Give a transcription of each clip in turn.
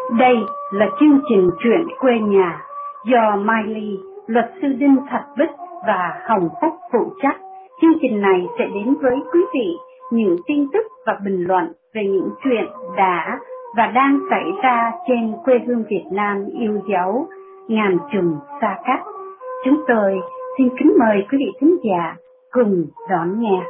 Đây là chương trình Chuyện quê nhà do Mai Ly, luật sư Đinh Thạch Bích và Hồng Phúc phụ trách. Chương trình này sẽ đến với quý vị những tin tức và bình luận về những chuyện đã và đang xảy ra trên quê hương Việt Nam yêu dấu, ngàn trùng xa cách. Chúng tôi xin kính mời quý vị thính giả cùng đón nghe.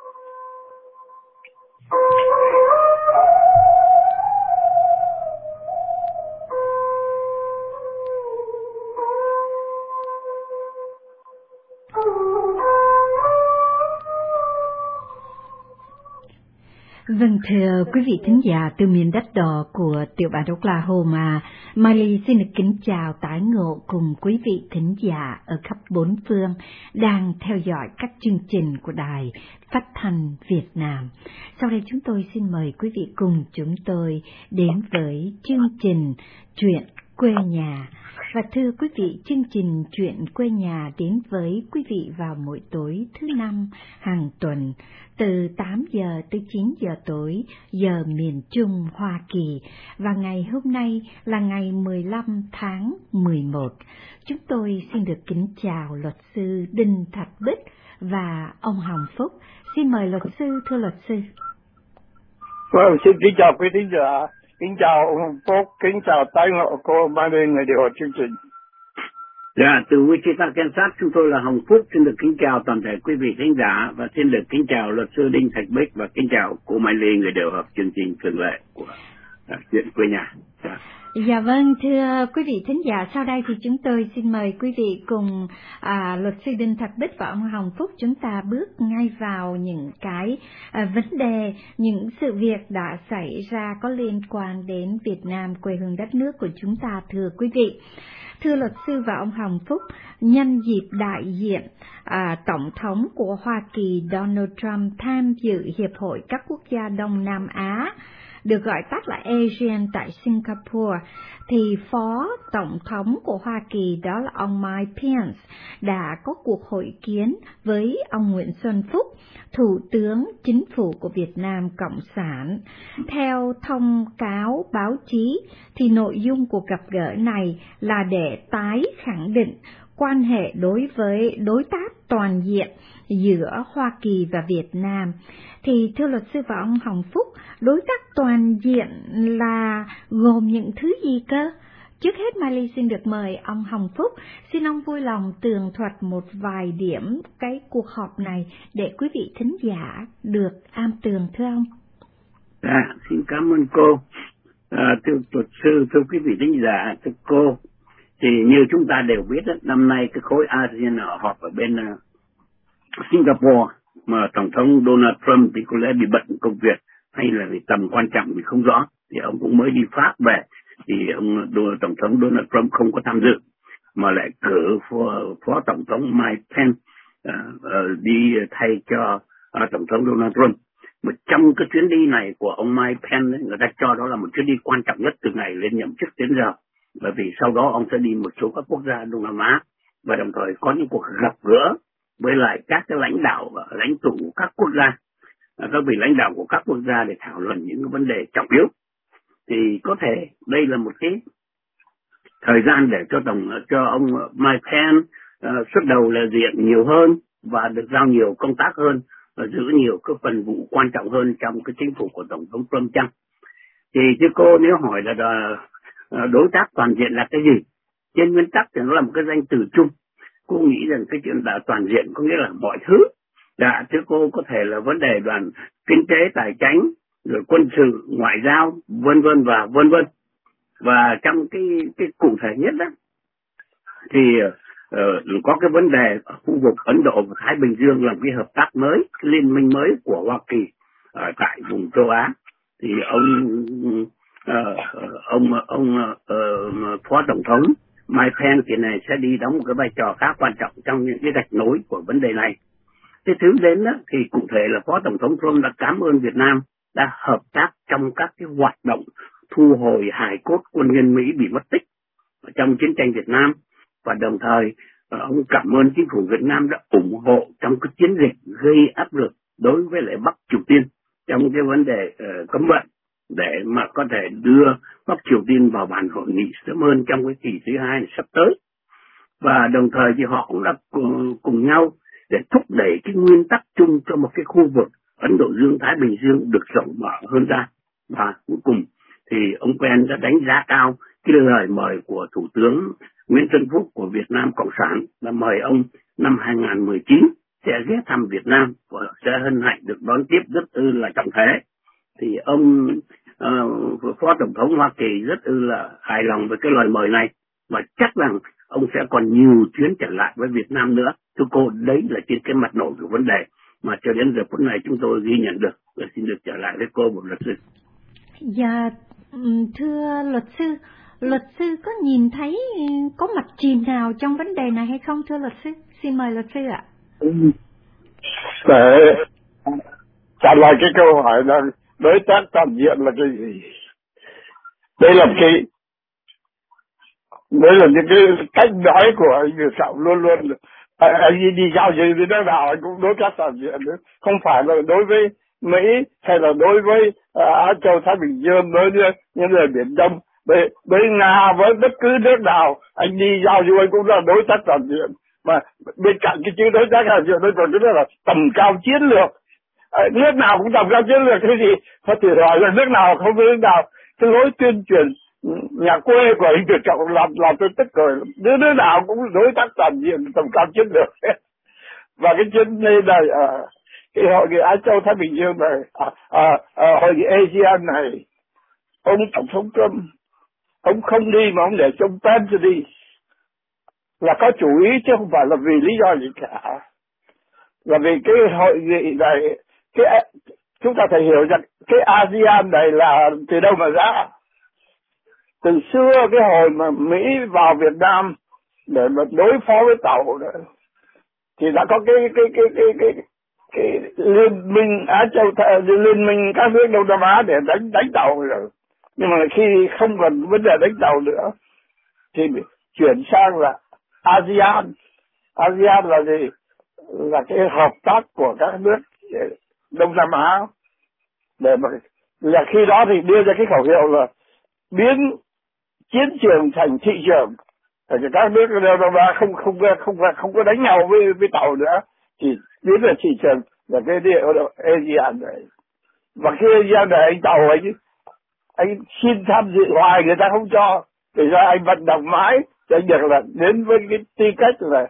Vâng, thưa quý vị thính giả từ miền đất đỏ của tiểu bang Oklahoma, Miley xin được kính chào tái ngộ cùng quý vị thính giả ở khắp bốn phương đang theo dõi các chương trình của Đài Phát thanh Việt Nam. Sau đây chúng tôi xin mời quý vị cùng chúng tôi đến với chương trình Chuyện quê nhà. Và thưa quý vị, chương trình Chuyện quê nhà đến với quý vị vào mỗi tối thứ Năm hàng tuần từ 8 giờ tới 9 giờ tối giờ miền Trung Hoa Kỳ, và ngày hôm nay là ngày 15 tháng 11. Chúng tôi xin được kính chào luật sư Đinh Thạch Bích và ông Hồng Phúc. Xin mời luật sư, thưa luật sư. Vâng, xin kính chào quý thính giả. Kính chào ông Hồng Phúc, kính chào tái ngộ cô Mai Ly, người điều hành chương trình. Dạ, từ Wichita, Kansas, chúng tôi là Hồng Phúc, xin được kính chào toàn thể quý vị khán giả và xin được kính chào luật sư Đinh Thạch Bích và kính chào cô Mai Ly, người điều hành chương trình thường lệ của Chuyện quê nhà. Dạ vâng, thưa quý vị thính giả, sau đây thì chúng tôi xin mời quý vị cùng luật sư Đinh Thạch Bích và ông Hồng Phúc chúng ta bước ngay vào những cái vấn đề, những sự việc đã xảy ra có liên quan đến Việt Nam, quê hương đất nước của chúng ta, thưa quý vị. Thưa luật sư và ông Hồng Phúc, nhân dịp đại diện Tổng thống của Hoa Kỳ Donald Trump tham dự Hiệp hội các quốc gia Đông Nam Á, được gọi tắt là ASEAN tại Singapore, thì Phó Tổng thống của Hoa Kỳ đó là ông Mike Pence đã có cuộc hội kiến với ông Nguyễn Xuân Phúc, Thủ tướng Chính phủ của Việt Nam Cộng sản. Theo thông cáo báo chí thì nội dung cuộc gặp gỡ này là để tái khẳng định quan hệ đối với đối tác toàn diện giữa Hoa Kỳ và Việt Nam. Thì thưa luật sư và ông Hồng Phúc, đối tác toàn diện là gồm những thứ gì cơ? Trước hết Miley xin được mời ông Hồng Phúc, xin ông vui lòng tường thuật một vài điểm cái cuộc họp này để quý vị thính giả được am tường, thưa ông. Xin cảm ơn cô. Thưa luật sư, thưa quý vị thính giả, thưa cô, thì như chúng ta đều biết đó, năm nay cái khối ASEAN họp ở bên Singapore, mà Tổng thống Donald Trump thì có lẽ bị bận công việc hay là vì tầm quan trọng thì không rõ, thì ông cũng mới đi Pháp về, thì Tổng thống Donald Trump không có tham dự mà lại cử Phó Tổng thống Mike Pence đi thay cho Tổng thống Donald Trump. Mà trong cái chuyến đi này của ông Mike Pence ấy, người ta cho đó là một chuyến đi quan trọng nhất từ ngày lên nhậm chức đến giờ, bởi vì sau đó ông sẽ đi một số các quốc gia Đông Nam Á và đồng thời có những cuộc gặp gỡ với lại các cái lãnh đạo và lãnh tụ của các quốc gia, các vị lãnh đạo của các quốc gia để thảo luận những cái vấn đề trọng yếu. Thì có thể đây là một cái thời gian để cho ông Mike Pence xuất đầu là diện nhiều hơn và được giao nhiều công tác hơn và giữ nhiều cái phần vụ quan trọng hơn trong cái chính phủ của Tổng thống Trump chăng? Thì thưa cô, nếu hỏi là đối tác toàn diện là cái gì? Trên nguyên tắc thì nó là một cái danh từ chung. Cô nghĩ rằng cái chuyện đã toàn diện có nghĩa là mọi thứ. Thưa cô, có thể là vấn đề đoàn kinh tế, tài chính, rồi quân sự, ngoại giao, vân vân và vân vân. Và trong cái cụ thể nhất đó thì có cái vấn đề ở khu vực Ấn Độ và Thái Bình Dương là cái hợp tác mới, cái liên minh mới của Hoa Kỳ tại vùng châu Á. Thì ông Phó Tổng thống Mike Pence kỳ này sẽ đi đóng một cái vai trò khá quan trọng trong những cái gạch nối của vấn đề này. Cái thứ đến đó thì cụ thể là Phó Tổng thống Trump đã cảm ơn Việt Nam đã hợp tác trong các cái hoạt động thu hồi hài cốt quân nhân Mỹ bị mất tích trong chiến tranh Việt Nam, và đồng thời ông cảm ơn chính phủ Việt Nam đã ủng hộ trong cái chiến dịch gây áp lực đối với lại Bắc Triều Tiên trong cái vấn đề cấm vận để mà có thể đưa Bắc Triều Tiên vào bàn hội nghị sớm hơn trong cái kỳ thứ hai sắp tới. Và đồng thời thì họ cũng đã cùng nhau để thúc đẩy cái nguyên tắc chung cho một cái khu vực Ấn Độ Dương-Thái Bình Dương được rộng mở hơn ra. Và cuối cùng thì ông Pence đã đánh giá cao cái lời mời của Thủ tướng Nguyễn Xuân Phúc của Việt Nam Cộng sản là mời ông năm 2019 sẽ ghé thăm Việt Nam và sẽ hân hạnh được đón tiếp rất là trọng thể. Thì ông Phó Tổng thống Hoa Kỳ rất là hài lòng với cái lời mời này và chắc rằng ông sẽ còn nhiều chuyến trở lại với Việt Nam nữa. Thưa cô, đấy là trên cái mặt nội của vấn đề mà cho đến giờ phút này chúng tôi ghi nhận được. Và xin được trở lại với cô một luật sư. Dạ, thưa luật sư có nhìn thấy có mặt chìm nào trong vấn đề này hay không thưa luật sư? Xin mời luật sư ạ. Để trả lời cái câu hỏi là đối tác toàn diện là cái gì? Đây là những cái cách nói của anh Việt Trọng luôn luôn. Anh đi giao gì với nước nào anh cũng đối tác toàn diện nữa. Không phải là đối với Mỹ hay là đối với Á Châu Thái Bình Dương, đối với những người Biển Đông, với Nga, với bất cứ nước nào anh đi giao du anh cũng là đối tác toàn diện. Mà bên cạnh cái chữ đối tác toàn diện tôi còn cái đó là tầm cao chiến lược. Nước nào cũng tầm cao chiến lược cái gì? Có thể hỏi là nước nào không với nước nào. Cái lối tuyên truyền nhà quê của anh Việt Trọng làm tôi tức cười. Nước nào cũng đối tác toàn diện tầm cao chiến lược. Và cái chuyến đây này cái hội nghị Á Châu Thái Bình Dương này, hội nghị ASEAN này, ông Tổng thống Trump ông không đi mà ông để cho ông Pence đi là có chủ ý chứ không phải là vì lý do gì cả. Là vì cái hội nghị này, chúng ta phải hiểu rằng cái ASEAN này là từ đâu mà ra. Từ xưa cái hồi mà Mỹ vào Việt Nam để mà đối phó với Tàu đó, thì đã có cái liên minh Á Châu, liên minh các nước Đông Nam Á để đánh Tàu rồi. Nhưng mà khi không còn vấn đề đánh Tàu nữa thì chuyển sang là ASEAN. ASEAN là gì? Là cái hợp tác của các nước Đông Nam Á để mà là khi đó thì đưa ra cái khẩu hiệu là biến chiến trường thành thị trường. Thì các nước Đông Nam Á không có đánh nhau với Tàu nữa thì biến là thị trường là cái ASEAN này. Và khi ASEAN này anh Tàu anh xin tham dự hoài người ta không cho. Thì ra anh vận động mãi để anh được là đến với cái tư cách là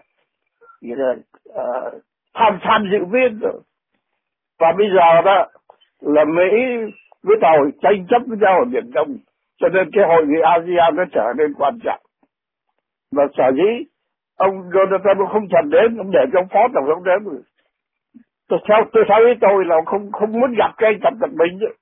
tham dự viên rồi. Và bây giờ đó là Mỹ với Tàu tranh chấp với nhau ở Biển Đông, cho nên cái hội nghị ASEAN nó trở nên quan trọng. Và sở dĩ ông Donald Trump không thèm đến, ông để cho ông Phó Tổng thống đến. Tôi thấy với tôi là không muốn gặp cái anh Tập Cận Bình nữa.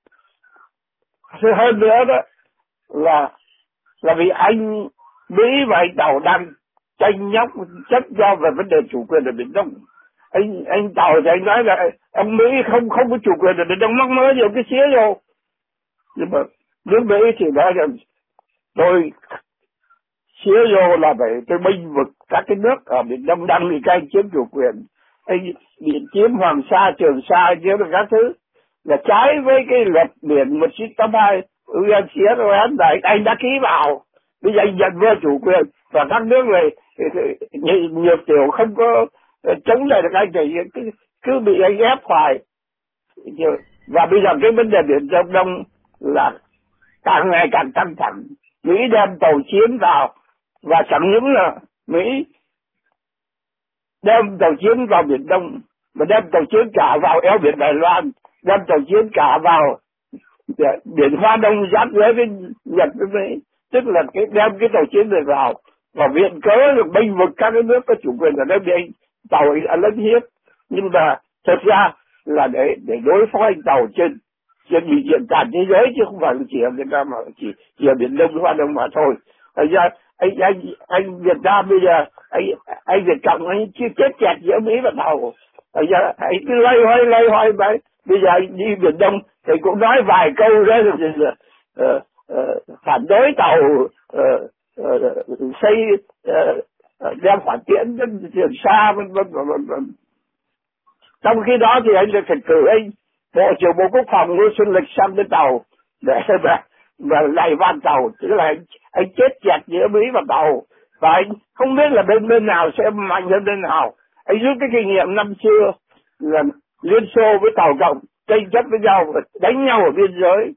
Hơn nữa đó là vì anh Mỹ và anh Tàu đang tranh nhóc chấp nhau về vấn đề chủ quyền ở Biển Đông. Anh Tàu thì anh nói là ông Mỹ không có chủ quyền ở Biển Đông, mắc mớ nhiều cái xía vô. Nhưng mà nước Mỹ thì nói rằng tôi xía vô là phải tôi bênh vực các cái nước ở Biển Đông đang bị các anh chiếm chủ quyền. Anh bị chiếm Hoàng Sa, Trường Sa, chiếm được các thứ là trái với cái luật biển 1982 UNCLOS này anh đã ký vào. Bây giờ anh nhận vô chủ quyền và các nước này nhiều kiểu không có chống lại được anh thì cứ bị anh ép phải. Và bây giờ cái vấn đề Biển Đông Đông là càng ngày càng căng thẳng. Mỹ đem tàu chiến vào và chẳng những là Mỹ đem tàu chiến vào Biển Đông mà đem tàu chiến cả vào eo biển Đài Loan, đem tàu chiến cả vào biển Hoa Đông giáp với Nhật với Mỹ, tức là đem cái tàu chiến này vào và viện cớ được bênh vực các cái nước có chủ quyền ở đây bị anh Tàu anh lấn hiếp. Nhưng mà thật ra là để đối phó anh Tàu trên bị diện toàn thế giới chứ không phải là chỉ ở Việt Nam mà chỉ ở Biển Đông Hoa Đông mà thôi. Thật ra anh Việt Nam bây giờ anh Việt Cộng anh chưa chết chẹt giữa Mỹ và Tàu. Thật ra anh cứ lây hoay vậy. Bây giờ anh đi Biển Đông thì cũng nói vài câu đấy là phản đối Tàu xây đem hỏa tiễn đến Trường Sa vân vân. Trong khi đó thì anh lại phải cử anh Bộ trưởng Bộ Quốc phòng Ngô Xuân Lịch sang bên Tàu để mà lay van tàu, tức là anh chết chẹt giữa Mỹ và tàu, và anh không biết là bên nào sẽ mạnh hơn bên nào. Anh rút cái kinh nghiệm năm xưa là Liên Xô với tàu cộng tranh chấp với nhau, đánh nhau ở biên giới,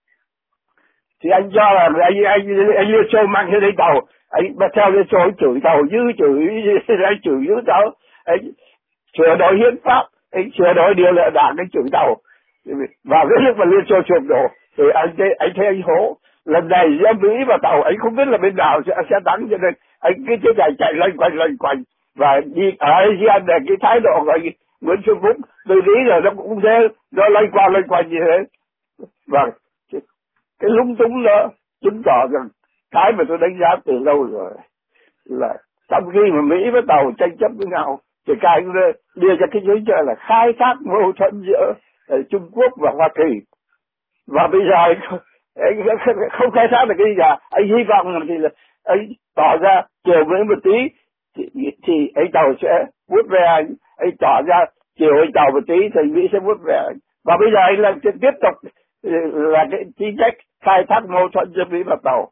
thì anh cho là anh Liên Xô mang lên tàu, anh theo Liên Xô anh chửi tàu chửi tàu, anh sửa đổi hiến pháp, anh sửa đổi điều lệ đảng, anh chửi tàu. Và cái lúc mà Liên Xô sụp đổ thì anh thấy anh hố. Lần này giữa Mỹ và tàu anh không biết là bên nào sẽ thắng, cho nên anh cứ thế này chạy loanh quanh và đi ở ASEAN để cái thái độ của anh Nguyễn Xuân Phúc tôi nghĩ là nó cũng thế, nó loanh quanh như thế. Và cái lúng túng đó chứng tỏ rằng cái mà tôi đánh giá từ lâu rồi là trong khi mà Mỹ với tàu tranh chấp với nhau thì các anh đưa ra cái giới trợ là khai thác mâu thuẫn giữa Trung Quốc và Hoa Kỳ, và bây giờ anh không khai thác được cái gì cả. Anh hy vọng thì là anh tỏ ra chiều với một tí thì anh tàu sẽ vuốt về anh tỏ ra chiều anh tàu một tí thì Mỹ sẽ vuốt về anh. Và bây giờ anh là tiếp tục là cái chính sách khai thác mâu thuẫn giữa Mỹ và tàu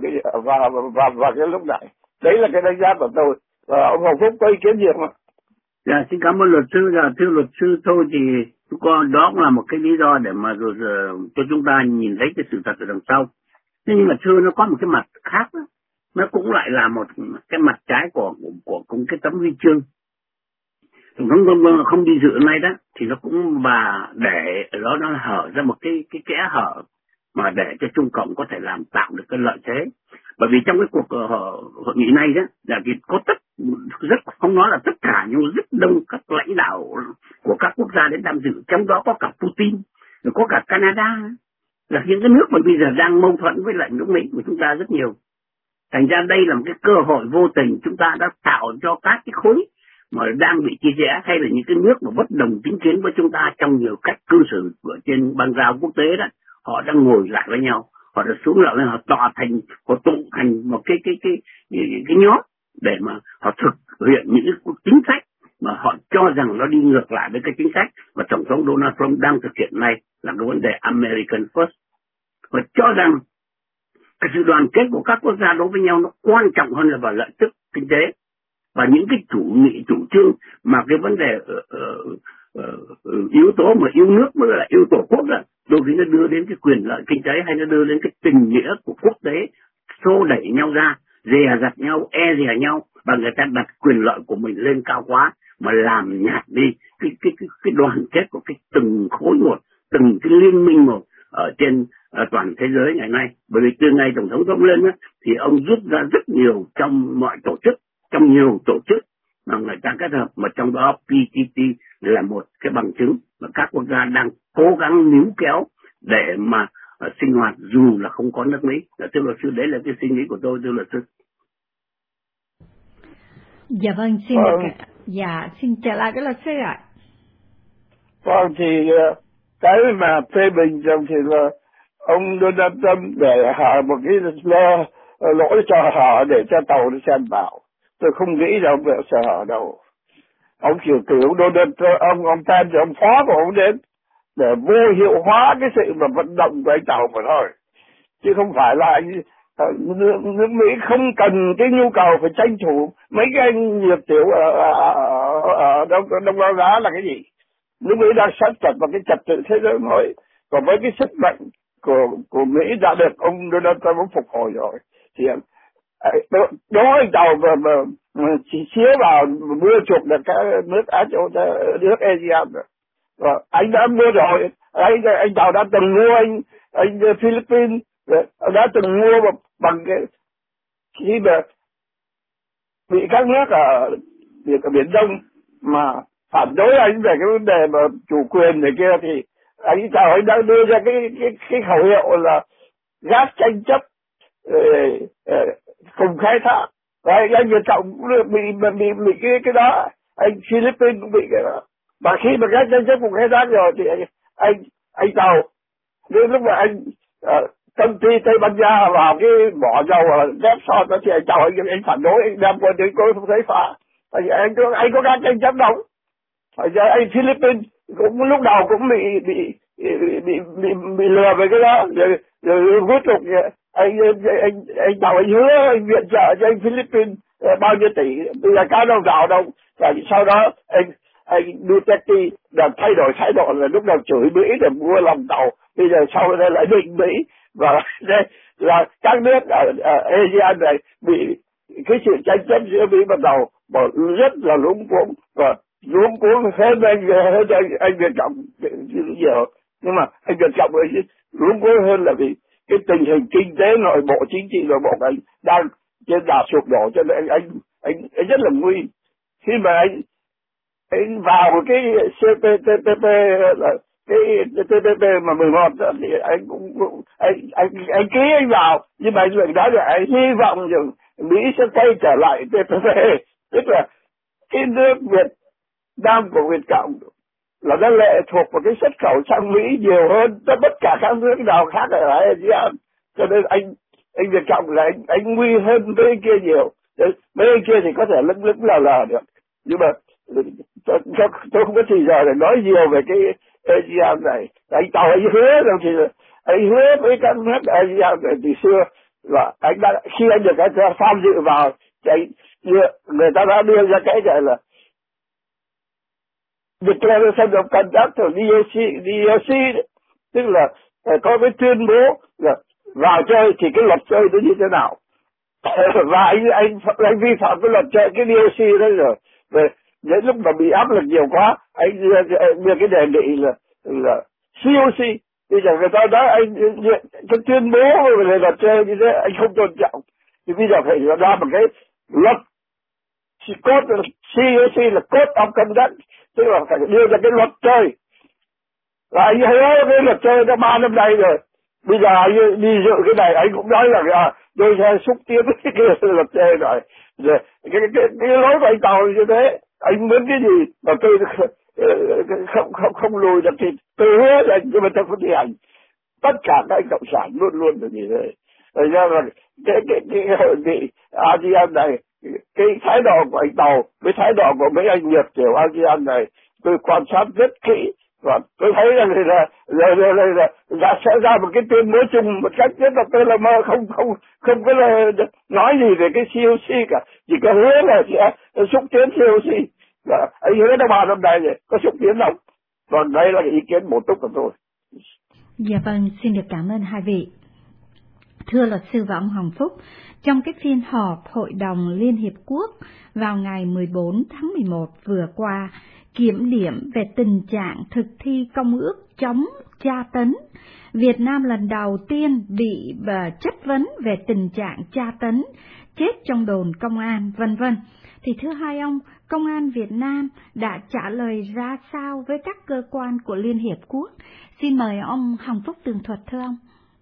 và cái lúc này. Đấy là cái đánh giá của tôi. Và ông Hồng Phúc có ý kiến gì không ạ? Dạ, xin cảm ơn luật sư. Thưa luật sư, thôi thì đó cũng là một cái lý do để mà rồi cho chúng ta nhìn thấy cái sự thật ở đằng sau. Nhưng mà thưa, nó có một cái mặt khác đó. Nó cũng lại là một cái mặt trái của cái tấm huy chương. Tổng thống không đi dự nay đó thì nó cũng để nó hở ra một cái kẽ hở mà để cho Trung Cộng có thể tạo được cái lợi thế. Bởi vì trong cái cuộc hội nghị này đó là có rất không nói là tất cả nhưng rất đông các lãnh đạo của các quốc gia đến tham dự, trong đó có cả Putin, rồi có cả Canada, là những cái nước mà bây giờ đang mâu thuẫn với lại nước Mỹ của chúng ta rất nhiều. Thành ra đây là một cái cơ hội vô tình chúng ta đã tạo cho các cái khối mà đang bị chia rẽ, hay là những cái nước mà bất đồng chính kiến với chúng ta trong nhiều cách cư xử ở trên băng rào quốc tế đó, họ đang ngồi lại với nhau, họ đã xuống lại lên, họ tụ thành một cái nhóm để mà họ thực hiện những cái chính sách mà họ cho rằng nó đi ngược lại với cái chính sách mà Tổng thống Donald Trump đang thực hiện nay, là cái vấn đề American First. Họ cho rằng cái sự đoàn kết của các quốc gia đối với nhau nó quan trọng hơn là vào lợi tức kinh tế, và những cái chủ trương mà cái vấn đề yếu tố mà yêu nước mới là yêu tổ quốc đó, đôi khi nó đưa đến cái quyền lợi kinh tế, hay nó đưa đến cái tình nghĩa của quốc tế xô đẩy nhau ra, dè dặt nhau, dè nhau, và người ta đặt quyền lợi của mình lên cao quá mà làm nhạt đi cái đoàn kết của cái từng khối một, từng cái liên minh một ở trên toàn thế giới ngày nay. Bởi vì từ ngày Tổng thống Trump lên đó, thì ông rút ra rất nhiều trong mọi tổ chức, trong nhiều tổ chức mà người ta kết hợp, mà trong đó PTT là một cái bằng chứng mà các quốc gia đang cố gắng níu kéo để mà sinh hoạt dù là không có nước Mỹ. Thưa luật sư, đấy là cái suy nghĩ của tôi, thưa luật sư. Dạ vâng, xin trở lại cái luật sư ạ. Vâng, thì cái mà phê bình rằng thì là ông Donald Trump để hở một cái lỗi cho hở để cho tàu nó xem vào. Tôi không nghĩ là ông sẽ hở đâu. Ông kiểu Donald Trump, ông Pence, ông phó của ông đến để vô hiệu hóa cái sự mà vận động của anh tàu mà thôi. Chứ không phải là nước Mỹ không cần cái nhu cầu phải tranh thủ mấy cái anh nhiệt tiểu ở Đông Nam Á là cái gì. Nước Mỹ đang sát chặt vào cái trật tự thế giới mới. Còn với cái sức mạnh của Mỹ đã được ông Donald Trump phục hồi rồi. Thì đó anh tàu mà chỉ xía vào mua chuộc được các nước Á Châu, nước ASEAN rồi. Và anh đã mua rồi, anh tàu đã từng mua anh Philippines, đã từng mua bằng cái khi mà bị các nước ở Biển Đông mà phản đối anh về cái vấn đề mà chủ quyền này kia, thì anh tàu anh đã đưa ra cái khẩu hiệu là gác tranh chấp cùng khai thác. Và anh Việt Cộng cũng bị cái đó, anh Philippines cũng bị cái đó. Và khi mà gác tranh chấp cùng khai thác rồi thì anh tàu đến lúc mà anh công ty Tây Ban Nha vào cái mỏ dầu ghép son đó thì anh tàu anh phản đối, anh đem quân đến coi không thấy phá. Anh có gác tranh chấp đâu. Anh Philippines cũng lúc đầu cũng bị bị lừa về cái đó, rồi cuối cùng anh bảo anh hứa anh viện trợ cho anh Philippines bao nhiêu tỷ, bây giờ cá đâu vào đâu. Và sau đó anh Duterte đã thay đổi thái độ, là lúc đầu chửi Mỹ để mua lòng tàu, bây giờ sau đây lại định Mỹ. Và đây là các nước ở ASEAN này bị cái sự tranh chấp giữa Mỹ bắt đầu rất là luống cuống, và luống cuống hơn anh Việt Cộng nhiều. Nhưng mà anh Việt Cộng ấy luống cuống hơn là vì cái tình hình kinh tế nội bộ, chính trị nội bộ của anh đang trên đà sụp đổ, cho nên anh rất là nguy. Khi mà anh vào cái CPTPP, là cái TPP mà 11 đó, thì anh ký anh vào, nhưng mà anh lại nói là anh hy vọng rằng Mỹ sẽ quay trở lại TPP, tức là cái nước Việt Nam của Việt Cộng là nó lệ thuộc vào cái xuất khẩu sang Mỹ nhiều hơn tất cả các nước nào khác ở ASEAN, cho nên anh Việt Cộng là anh nguy hơn mấy anh kia nhiều. Mấy anh kia thì có thể lững lờ được, nhưng mà tôi không có thời giờ để nói nhiều về cái ASEAN này. Anh Tàu anh hứa rằng thì anh hứa với các nước ASEAN này từ xưa, và anh đã, khi anh được tham dự vào thì người ta đã đưa ra cái gọi là Declaration of Conduct of DOC, tức là có cái tuyên bố là vào chơi thì cái luật chơi nó như thế nào. Và anh vi phạm cái luật chơi, cái DOC đó rồi. Đến lúc mà bị áp lực nhiều quá, anh đưa cái đề nghị là COC. Bây giờ người ta nói anh cái tuyên bố về luật chơi như thế anh không tôn trọng, thì bây giờ phải ra một cái luật COC là Code of Conduct, tức là phải đưa ra cái luật chơi. Và anh hứa cái luật chơi đã 3 năm nay rồi, bây giờ anh đi dự cái này anh cũng nói là tôi sẽ xúc tiến cái luật chơi rồi. Cái lối của anh Tàu như thế, anh muốn cái gì mà tôi không lùi được thì tôi hứa là, nhưng mà tôi không thi hành. Tất cả các anh cộng sản luôn là như thế. Thành ra là cái hội nghị ASEAN này, cái thái độ của anh Tàu với thái độ của mấy anh Nhật kiểu ASEAN này, tôi quan sát rất kỹ, và tôi thấy rằng là sẽ ra một cái tuyên bố chung một cách rất là tôi là mơ, không có nói gì về cái COC cả, chỉ có hứa là sẽ xúc tiến COC. Và anh hứa đã 3 năm nay rồi, có xúc tiến không? Còn đây là cái ý kiến bổ túc của tôi. Dạ vâng, xin được cảm ơn hai vị. Thưa luật sư và ông Hồng Phúc, trong cái phiên họp Hội đồng Liên Hiệp Quốc vào ngày 14 tháng 11 vừa qua, kiểm điểm về tình trạng thực thi công ước chống tra tấn, Việt Nam lần đầu tiên bị chất vấn về tình trạng tra tấn, chết trong đồn công an, vân vân. Thì thưa hai ông, Công an Việt Nam đã trả lời ra sao với các cơ quan của Liên Hiệp Quốc? Xin mời ông Hồng Phúc tường thuật thưa ông.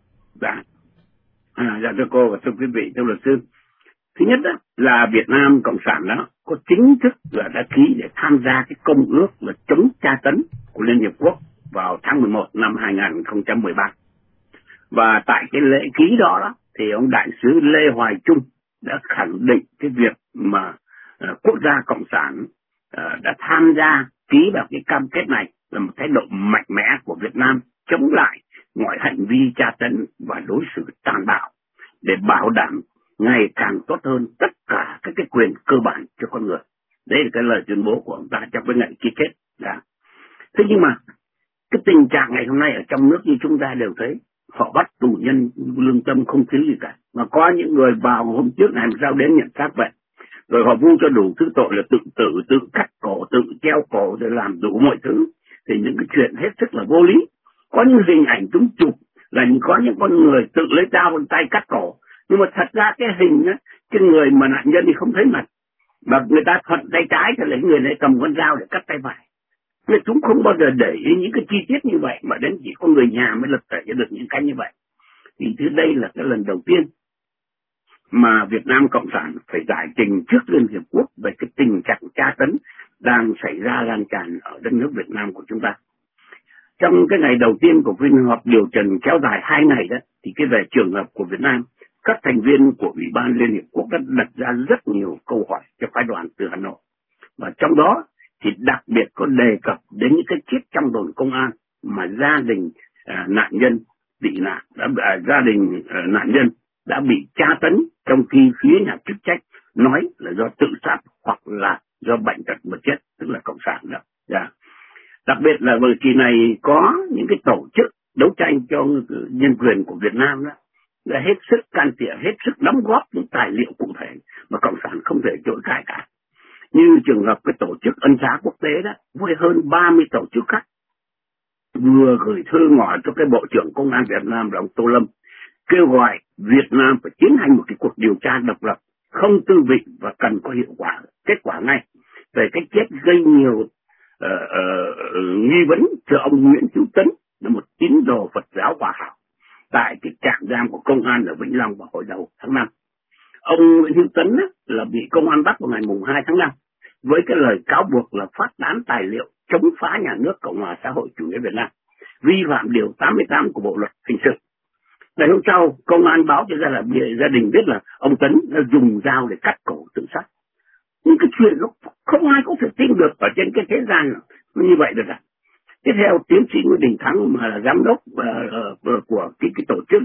Dạ thưa cô và thưa quý vị, thưa luật sư. Thứ nhất đó, là Việt Nam Cộng sản đó có chính thức là đã ký để tham gia cái công ước là chống tra tấn của Liên Hiệp Quốc vào tháng 11 năm 2013. Và tại cái lễ ký đó thì ông đại sứ Lê Hoài Trung đã khẳng định cái việc mà quốc gia Cộng sản đã tham gia ký vào cái cam kết này là một thái độ mạnh mẽ của Việt Nam chống lại mọi hành vi tra tấn và đối xử tàn bạo để bảo đảm ngày càng tốt hơn tất cả các cái quyền cơ bản cho con người. Đấy là cái lời tuyên bố của ông ta trong cái ngày ký kết. Thế nhưng mà cái tình trạng ngày hôm nay ở trong nước như chúng ta đều thấy, họ bắt tù nhân lương tâm không thiếu gì cả. Mà có những người vào hôm trước này sao đến nhận xác vậy, rồi họ vu cho đủ thứ tội là tự tử, tự cắt cổ, tự treo cổ, rồi làm đủ mọi thứ. Thì những cái chuyện hết sức là vô lý. Có những hình ảnh chúng chụp là có những con người tự lấy dao bằng tay cắt cổ, nhưng mà thật ra cái hình á, cái người mà nạn nhân thì không thấy mặt, mà người ta thuận tay trái thì lấy người này cầm con dao để cắt tay phải. Nên chúng không bao giờ để ý những cái chi tiết như vậy, mà đến chỉ có người nhà mới lật tẩy được những cái như vậy. Thì thứ đây là cái lần đầu tiên mà Việt Nam Cộng sản phải giải trình trước Liên Hiệp Quốc về cái tình trạng tra tấn đang xảy ra lan tràn ở đất nước Việt Nam của chúng ta. Trong cái ngày đầu tiên của phiên họp điều trần kéo dài 2 ngày đó, thì cái về trường hợp của Việt Nam, các thành viên của Ủy ban Liên Hiệp Quốc đã đặt ra rất nhiều câu hỏi cho phái đoàn từ Hà Nội. Và trong đó thì đặc biệt có đề cập đến những cái chết trong đồn công an mà gia đình nạn nhân bị nạn gia đình nạn nhân đã bị tra tấn, trong khi phía nhà chức trách nói là do tự sát hoặc là do bệnh tật mà chết, tức là cộng sản đó. Đặc biệt là bởi kỳ này có những cái tổ chức đấu tranh cho nhân quyền của Việt Nam đó đã hết sức can thiệp, hết sức đóng góp những tài liệu cụ thể mà cộng sản không thể chối cãi cả. Như trường hợp cái tổ chức ân xá quốc tế đó với hơn 30 tổ chức khác vừa gửi thư ngỏ cho cái Bộ trưởng Công an Việt Nam là ông Tô Lâm, kêu gọi Việt Nam phải tiến hành một cái cuộc điều tra độc lập, không tư vị và cần có kết quả ngay về cái chết gây nhiều nghi vấn cho ông Nguyễn Hữu Tấn, là một tín đồ Phật giáo Hòa Hảo, tại cái trại giam của công an ở Vĩnh Long vào hồi đầu tháng 5. Ông Nguyễn Hữu Tấn là bị công an bắt vào ngày mùng 2 tháng 5 với cái lời cáo buộc là phát tán tài liệu chống phá nhà nước Cộng hòa xã hội chủ nghĩa Việt Nam, vi phạm điều 88 của Bộ luật hình sự. Ngày hôm sau, công an báo cho gia đình biết là ông Tấn đã dùng dao để cắt cổ tự sát. Nhưng cái chuyện đó không ai có thể tin được ở trên cái thế gian như vậy được cả. Tiếp theo, tiến sĩ Nguyễn Đình Thắng mà là giám đốc của cái tổ chức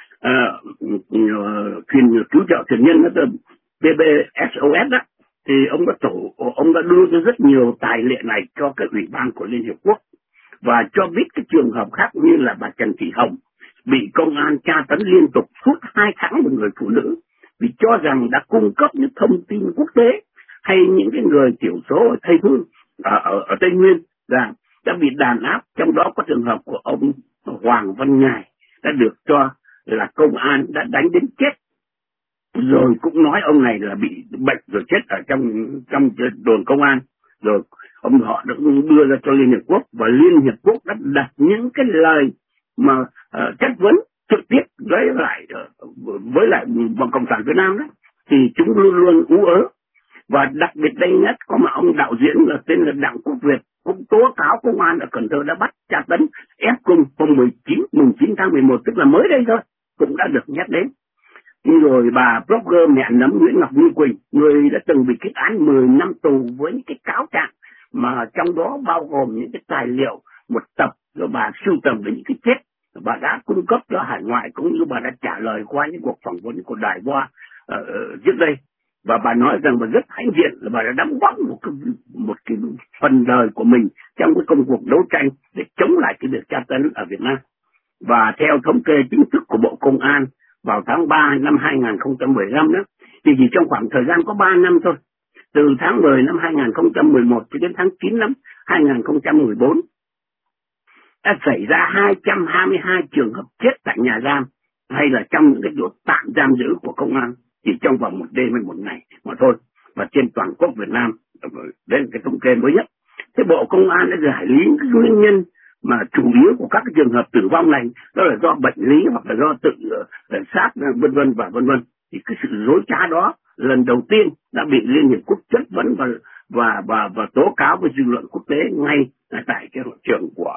cứu trợ thuyền nhân đó, PBSOS đó, thì ông đã đưa ra rất nhiều tài liệu này cho cái ủy ban của Liên Hiệp Quốc và cho biết cái trường hợp khác như là bà Trần Thị Hồng bị công an tra tấn liên tục suốt 2 tháng, một người phụ nữ vì cho rằng đã cung cấp những thông tin quốc tế, hay những cái người thiểu số ở Tây Phương ở Tây Nguyên đã bị đàn áp. Trong đó có trường hợp của ông Hoàng Văn Nhài đã được cho là công an đã đánh đến chết, rồi cũng nói ông này là bị bệnh rồi chết ở trong đồn công an, rồi họ đã đưa ra cho Liên Hiệp Quốc và Liên Hiệp Quốc đã đặt những cái lời mà chất vấn trực tiếp với lại bọn Cộng sản Việt Nam đó, thì chúng luôn luôn ú ớ. Và đặc biệt đây nhất có một ông đạo diễn là tên là Đặng Quốc Việt cũng tố cáo công an ở Cần Thơ đã bắt tra tấn ép cung hôm mùng 9 tháng 11, tức là mới đây thôi, cũng đã được nhắc đến. Rồi bà blogger mẹ nấm Nguyễn Ngọc Như Quỳnh, người đã từng bị kết án 10 năm tù với những cái cáo trạng mà trong đó bao gồm những cái tài liệu một tập rồi bà sưu tầm về những cái chết bà đã cung cấp cho hải ngoại, cũng như bà đã trả lời qua những cuộc phỏng vấn của Đài Voa trước đây. Và bà nói rằng bà rất hãnh diện là bà đã đóng góp một cái phần đời của mình trong cái công cuộc đấu tranh để chống lại cái việc tra tấn ở Việt Nam. Và theo thống kê chính thức của Bộ Công an vào tháng 3 năm 2015 đó, thì chỉ trong khoảng thời gian có 3 năm thôi, từ tháng 10 năm 2011 cho đến tháng 9 năm 2014, đã xảy ra 222 trường hợp chết tại nhà giam hay là trong những cái chỗ tạm giam giữ của công an chỉ trong vòng một đêm hay một ngày mà thôi. Và trên toàn quốc Việt Nam, đây là cái thống kê mới nhất. Thế Bộ Công an đã giải lý cái nguyên nhân mà chủ yếu của các cái trường hợp tử vong này, đó là do bệnh lý hoặc là do tự sát vân vân và vân vân. Thì cái sự dối trá đó lần đầu tiên đã bị Liên Hiệp Quốc chất vấn và tố cáo với dư luận quốc tế ngay tại cái hội trường của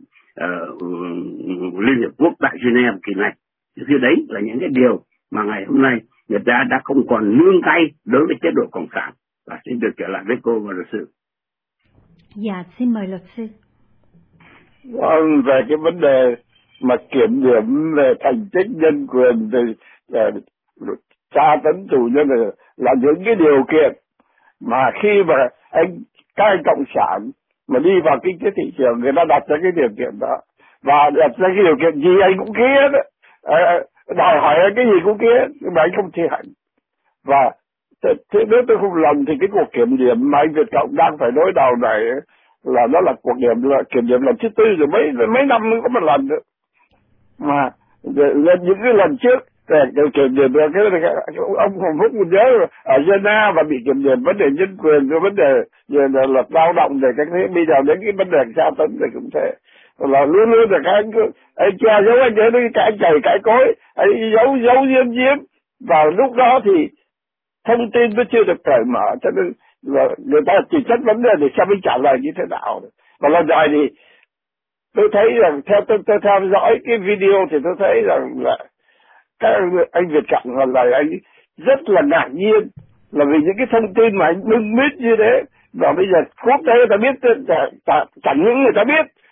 Liên Hiệp Quốc tại Geneva kỳ này. Thì đấy là những cái điều mà ngày hôm nay người ta đã không còn nương tay đối với chế độ cộng sản. Và xin được trở lại với cô và luật sư. Dạ, xin mời luật sư. Về cái vấn đề mà kiểm điểm về thành tích nhân quyền, về tra tấn tù nhân là những cái điều kiện mà khi mà các anh cộng sản mà đi vào kinh tế thị trường, người ta đặt ra cái điều kiện đó, và đặt ra cái điều kiện gì anh cũng ký hết, đòi hỏi cái gì cũng ký hết, nhưng mà anh không thi hành. Và nếu tôi không lầm thì cái cuộc kiểm điểm mà anh Việt Cộng đang phải đối đầu này là nó là cuộc kiểm điểm lần thứ 4 rồi, mấy năm mới có một lần nữa. Mà những cái lần trước kiểm điểm cái ông Hồng Phúc một nhớ ở Geneva và bị kiểm điểm vấn đề nhân quyền, cái vấn đề luật lao động, để cái thế bây giờ đến cái vấn đề tra tấn thì cũng thế, là luôn luôn là các anh che giấu, anh nhớ đến cái chảy cái cối, anh giấu diếm, và lúc đó thì thông tin nó chưa được cởi mở, cho nên là người ta chỉ chất vấn đề để xem anh trả lời như thế nào. Và lần này thì tôi thấy rằng tôi theo dõi cái video thì tôi thấy rằng là các anh Việt Cộng là anh rất là ngạc nhiên, là vì những cái thông tin mà anh bưng mít như thế, và bây giờ quốc tế người ta biết, chẳng những người ta biết,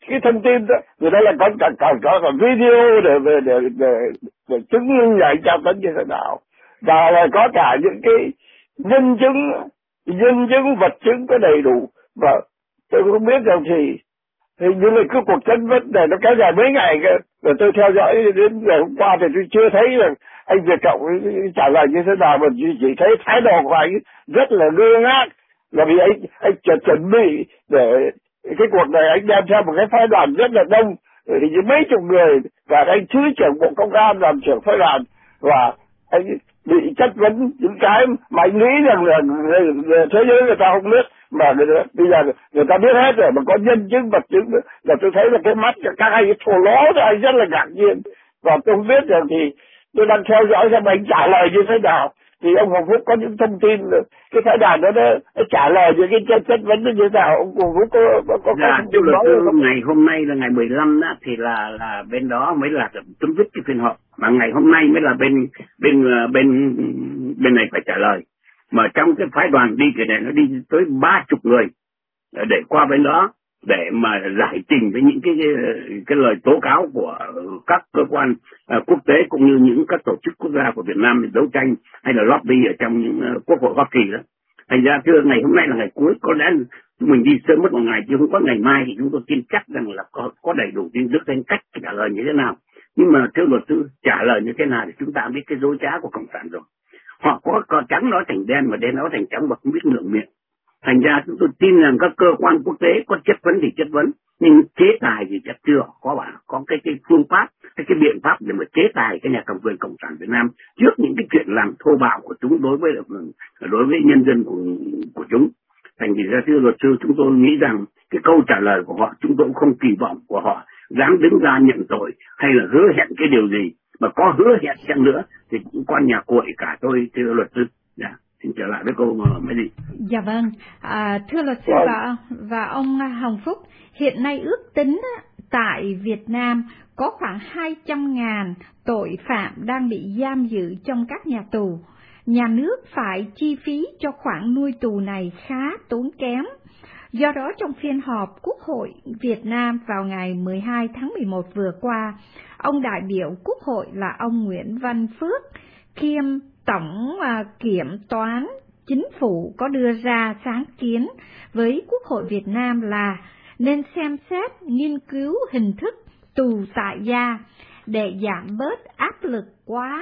cái thông tin đó, người ta là có video để chứng minh vậy tra tấn như thế nào, và là có cả những cái nhân chứng vật chứng có đầy đủ. Và tôi không biết rằng thì nhưng mà cái cuộc chất vấn này nó kéo dài mấy ngày cơ, rồi tôi theo dõi đến ngày hôm qua thì tôi chưa thấy rằng anh Việt Cộng trả lời như thế nào, mà chỉ thấy thái độ của anh rất là ngơ ngác, là vì anh chuẩn bị để cái cuộc này anh đem theo một cái phái đoàn rất là đông, thì như mấy chục người, và anh thứ trưởng Bộ Công an làm trưởng phái đoàn, và anh bị chất vấn những cái mà anh nghĩ rằng là thế giới người ta không biết, mà bây giờ người ta biết hết rồi, mà có nhân chứng vật chứng nữa. Là tôi thấy là cái mắt các anh thổ ló thì anh rất là ngạc nhiên, và tôi không biết rằng thì tôi đang theo dõi xem anh trả lời như thế nào. Thì ông Hồng Phúc có những thông tin cái phái đoàn đó nó trả lời những cái chất vấn như thế nào, ông Hồng Phúc có thông tin đó không? Ngày hôm nay là ngày 15 đó, thì là bên đó mới là chấm dứt cái phiên họp, mà ngày hôm nay mới là bên này phải trả lời. Mà trong cái phái đoàn đi cái này nó đi tới 30 người để qua bên đó để mà giải trình với những cái lời tố cáo của các cơ quan quốc tế cũng như những các tổ chức quốc gia của Việt Nam để đấu tranh hay là lobby ở trong những quốc hội Hoa Kỳ đó. Thành ra thưa, ngày hôm nay là ngày cuối, có lẽ mình đi sớm mất một ngày chứ không có ngày mai thì chúng tôi tin chắc rằng là có đầy đủ tin tức trên cách trả lời như thế nào. Nhưng mà thưa luật sư, trả lời như thế nào thì chúng ta biết cái dối trá của cộng sản rồi. Họ có trắng nói thành đen mà đen nói thành trắng và không biết lượng miệng. Thành ra chúng tôi tin rằng các cơ quan quốc tế có chất vấn thì chất vấn, nhưng chế tài thì chắc chưa có cái phương pháp, cái biện pháp để mà chế tài cái nhà cầm quyền cộng sản Việt Nam trước những cái chuyện làm thô bạo của chúng đối với nhân dân của chúng. Thành ra thưa luật sư, chúng tôi nghĩ rằng cái câu trả lời của họ, chúng tôi cũng không kỳ vọng của họ dám đứng ra nhận tội hay là hứa hẹn cái điều gì, mà có hứa hẹn chăng nữa thì cũng quan nhà cuội cả tôi, thưa luật sư. Xin trở lại với cô mấy gì. Dạ vâng, thưa luật sư và ông Hồng Phúc, hiện nay ước tính tại Việt Nam có khoảng 200.000 tội phạm đang bị giam giữ trong các nhà tù. Nhà nước phải chi phí cho khoản nuôi tù này khá tốn kém. Do đó trong phiên họp Quốc hội Việt Nam vào ngày 12 tháng 11 vừa qua, ông đại biểu Quốc hội là ông Nguyễn Văn Phước kiêm Tổng Kiểm toán Chính phủ có đưa ra sáng kiến với Quốc hội Việt Nam là nên xem xét nghiên cứu hình thức tù tại gia để giảm bớt áp lực quá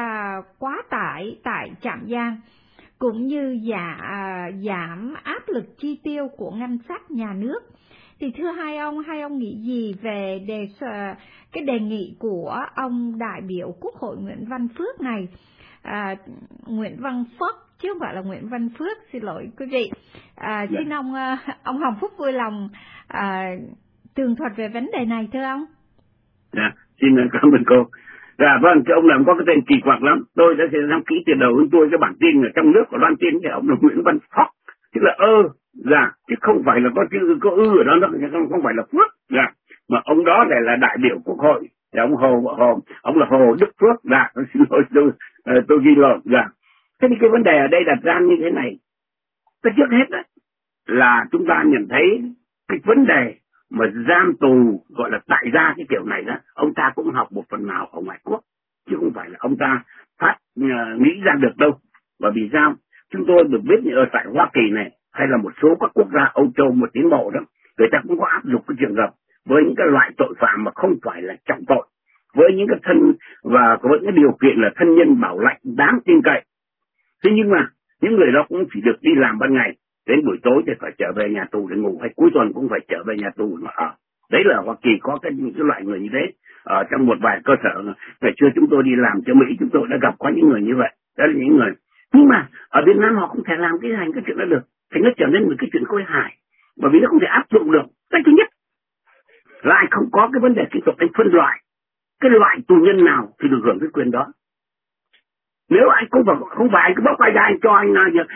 tải tại trạm giam, cũng như giảm áp lực chi tiêu của ngân sách nhà nước. Thì thưa hai ông nghĩ gì về cái đề nghị của ông đại biểu Quốc hội Nguyễn Văn Phước này? Nguyễn Văn Phước chứ không phải là Nguyễn Văn Phước, xin lỗi quý vị. Xin ông Hồng Phúc vui lòng tường thuật về vấn đề này thưa ông. Xin cảm ơn cô. Vâng, thưa ông làm có cái tên kỳ quặc lắm. Tôi đã xem kỹ từ đầu đến tôi cái bản tin ở trong nước của loan tin thì ông là Nguyễn Văn Phước, tức là chứ không phải là có chữ có ở đó, không phải là Phước. Mà ông đó là đại biểu Quốc hội. Thì ông là Hồ Đức Phước. Xin lỗi, tôi ghi lộn. Thế thì cái vấn đề ở đây đặt ra như thế này. Cái trước hết đó, là chúng ta nhận thấy cái vấn đề mà giam tù gọi là tại gia cái kiểu này đó, ông ta cũng học một phần nào ở ngoại quốc, chứ không phải là ông ta nghĩ ra được đâu. Và vì sao? Chúng tôi được biết ở tại Hoa Kỳ này hay là một số các quốc gia Âu Châu một tiến bộ đó, người ta cũng có áp dụng cái trường hợp với những cái loại tội phạm mà không phải là trọng tội, với những cái thân và với những điều kiện là thân nhân bảo lãnh đáng tin cậy. Thế nhưng mà những người đó cũng chỉ được đi làm ban ngày, đến buổi tối thì phải trở về nhà tù để ngủ, hay cuối tuần cũng phải trở về nhà tù mà ở. Đấy là Hoa Kỳ có những cái loại người như thế. Ở trong một vài cơ sở ngày xưa chúng tôi đi làm cho Mỹ, chúng tôi đã gặp có những người như vậy. Đó là những người. Nhưng mà ở Việt Nam họ không thể làm cái chuyện đó được, thì nó trở nên một cái chuyện khôi hài, bởi vì nó không thể áp dụng được. Cái thứ nhất là anh không có cái vấn đề kỹ thuật anh phân loại cái loại tù nhân nào thì được hưởng cái quyền đó. Nếu anh không phải anh cứ bóc vai ra anh cho anh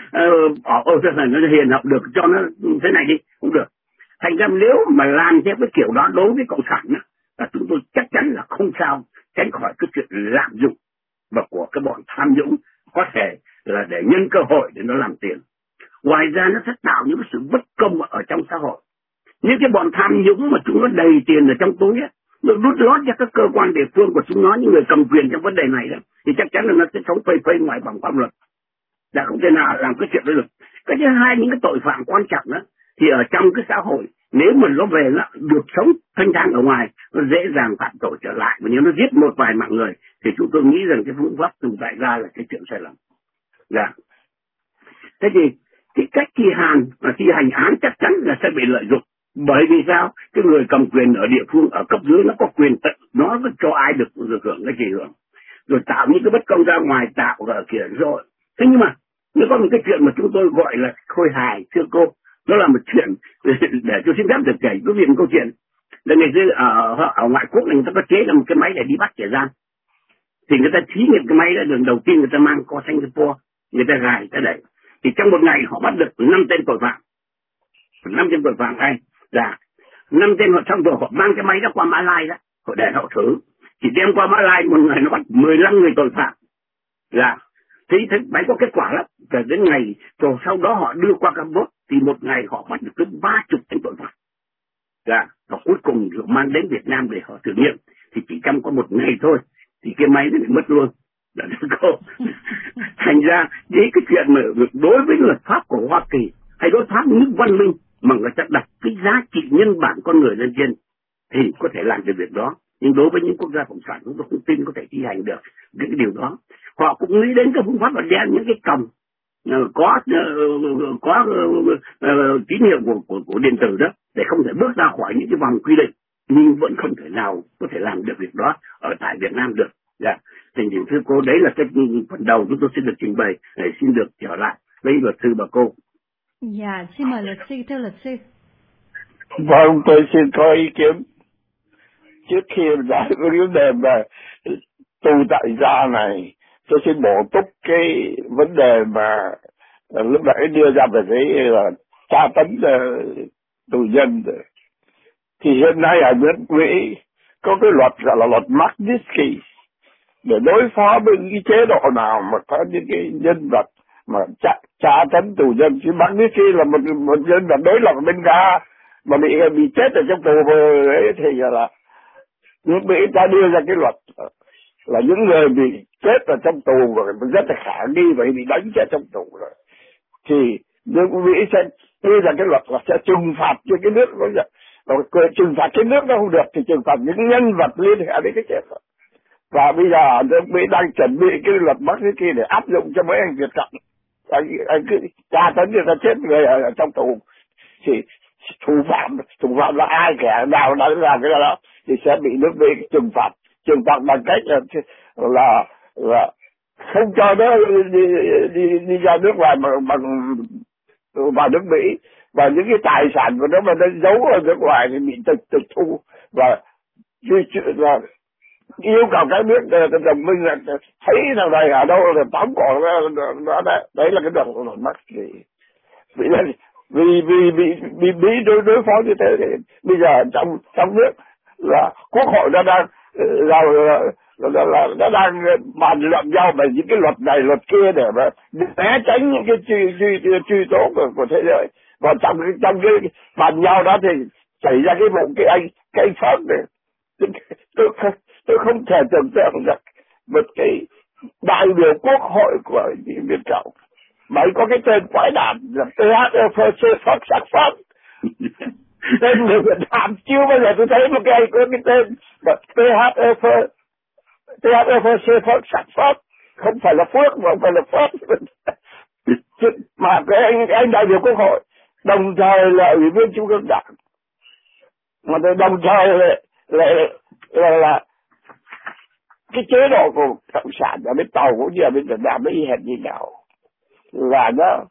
nó hiền học được, cho nó thế này đi cũng được. Thành ra nếu mà làm theo cái kiểu đó đối với cộng sản là chúng tôi chắc chắn là không sao tránh khỏi cái chuyện lạm dụng và của cái bọn tham nhũng, có thể là để nhân cơ hội để nó làm tiền. Ngoài ra nó sẽ tạo những cái sự bất công ở trong xã hội. Những cái bọn tham nhũng mà chúng nó đầy tiền ở trong túi á, nó đút lót cho các cơ quan địa phương của chúng nó, những người cầm quyền trong vấn đề này đó, thì chắc chắn là nó sẽ sống phây phây ngoài vòng pháp luật, là không thể nào làm cái chuyện đó được. Cái thứ hai, những cái tội phạm quan trọng đó thì ở trong cái xã hội, nếu mà nó về nó được sống thanh thang ở ngoài, nó dễ dàng phạm tội trở lại. Và nếu nó giết một vài mạng người thì chúng tôi nghĩ rằng cái phương pháp tù tại gia là cái chuyện sai lầm. Dạ. Thế thì cái cách thi hành án chắc chắn là sẽ bị lợi dụng. Bởi vì sao? Cái người cầm quyền ở địa phương, ở cấp dưới nó có quyền tự nó cho ai được hưởng cái gì hưởng, rồi tạo những cái bất công ra ngoài, tạo ở kia rồi. Thế nhưng mà nếu có một cái chuyện mà chúng tôi gọi là khôi hài, thưa cô, nó là một chuyện để tôi xin phép được kể quý vị một câu chuyện. Là ngày xưa ở ngoại quốc này người ta có chế là một cái máy để đi bắt kẻ gian. Thì người ta thí nghiệm cái máy đó, đường đầu tiên người ta mang qua Singapore, người ta gài, người ta đẩy. Thì trong một ngày họ bắt được 5 tên tội phạm. 5 tên tội phạm đây. Dạ. 5 tên họ xong rồi họ mang cái máy đó qua Mã Lai đó, họ để họ thử. Chỉ đem qua Mã Lai một ngày nó bắt 15 người tội phạm. Dạ. Thì máy có kết quả lắm. Rồi đến ngày rồi sau đó họ đưa qua Campuchia thì một ngày họ bắt được tới 30 tên tội phạm. Dạ. Và cuối cùng họ mang đến Việt Nam để họ thử nghiệm. Thì chỉ trong có một ngày thôi thì cái máy nó mất luôn. Đã cô. Thành ra với cái chuyện mà đối với luật pháp của Hoa Kỳ hay đối pháp nước văn minh mà người ta đặt cái giá trị nhân bản con người lên trên thì có thể làm được việc đó. Nhưng đối với những quốc gia cộng sản chúng tôi không tin có thể thi hành được những cái điều đó. Họ cũng nghĩ đến cái phương pháp là đen những cái còng có tín hiệu của điện tử đó để không thể bước ra khỏi những cái vòng quy định, nhưng vẫn không thể nào có thể làm được việc đó ở tại Việt Nam được. Dạ. Thì thưa cô, đấy là cái phần đầu chúng tôi xin được trình bày, để xin được trở lại với luật sư bà cô. Dạ, xin mời luật sư, thưa luật sư. Vâng, tôi xin có ý kiến. Trước khi giải quyết vấn đề mà tù tại gia này, tôi xin bổ túc cái vấn đề mà lúc nãy đưa ra về cái là tra tấn tù nhân. Thì hiện nay ở nước Mỹ có cái luật gọi là luật Magnitsky để đối phó với cái chế độ nào mà có những cái nhân vật mà tra tấn tù nhân. Chứ Magnitsky là một nhân vật đối lập bên Nga mà bị chết ở trong tù ấy, thì là nước Mỹ ta đưa ra cái luật là những người bị chết ở trong tù rồi rất là khả nghi và bị đánh chết trong tù rồi thì nước Mỹ sẽ đưa ra cái luật là sẽ trừng phạt cho cái nước đó. Trừng phạt cái nước đó không được thì trừng phạt những nhân vật liên hệ đến cái chết đó. Và bây giờ nước Mỹ đang chuẩn bị cái luật Magnitsky để áp dụng cho mấy anh Việt Cộng. Anh cứ tra tấn người ta chết người ở trong tù thì thủ phạm là ai, kẻ nào đã làm cái đó thì sẽ bị nước Mỹ trừng phạt bằng cách là không cho nó đi ra nước ngoài bằng vào nước Mỹ, và những cái tài sản của nó mà nó giấu ở nước ngoài thì bị tịch thu và yêu cầu các nước đồng minh là thấy nào này ở đâu là tóm gọn nó đấy là cái luật mắc gì vì Mỹ đối phó như thế. Thì bây giờ trong nước là quốc hội nó đang nó đang bàn luận nhau về những cái luật này luật kia để mà né tránh những cái truy tố của thế giới. Và trong cái bàn nhau đó thì xảy ra cái vụ cái anh Pháp này. Tôi không thể tưởng tượng được một cái đại biểu quốc hội của Việt Cộng mà có cái tên quái đản là THF tên người Việt Nam chưa bao giờ tôi thấy một cái có cái tên mà THF không phải là Phước mà không phải là Phước mà cái anh đại biểu quốc hội đồng thời là ủy viên Trung ương Đảng, mà đồng thời là cái chế độ của cộng sản ở bên Tàu cũng như ở bên Việt Nam mới hệt như nào, là nó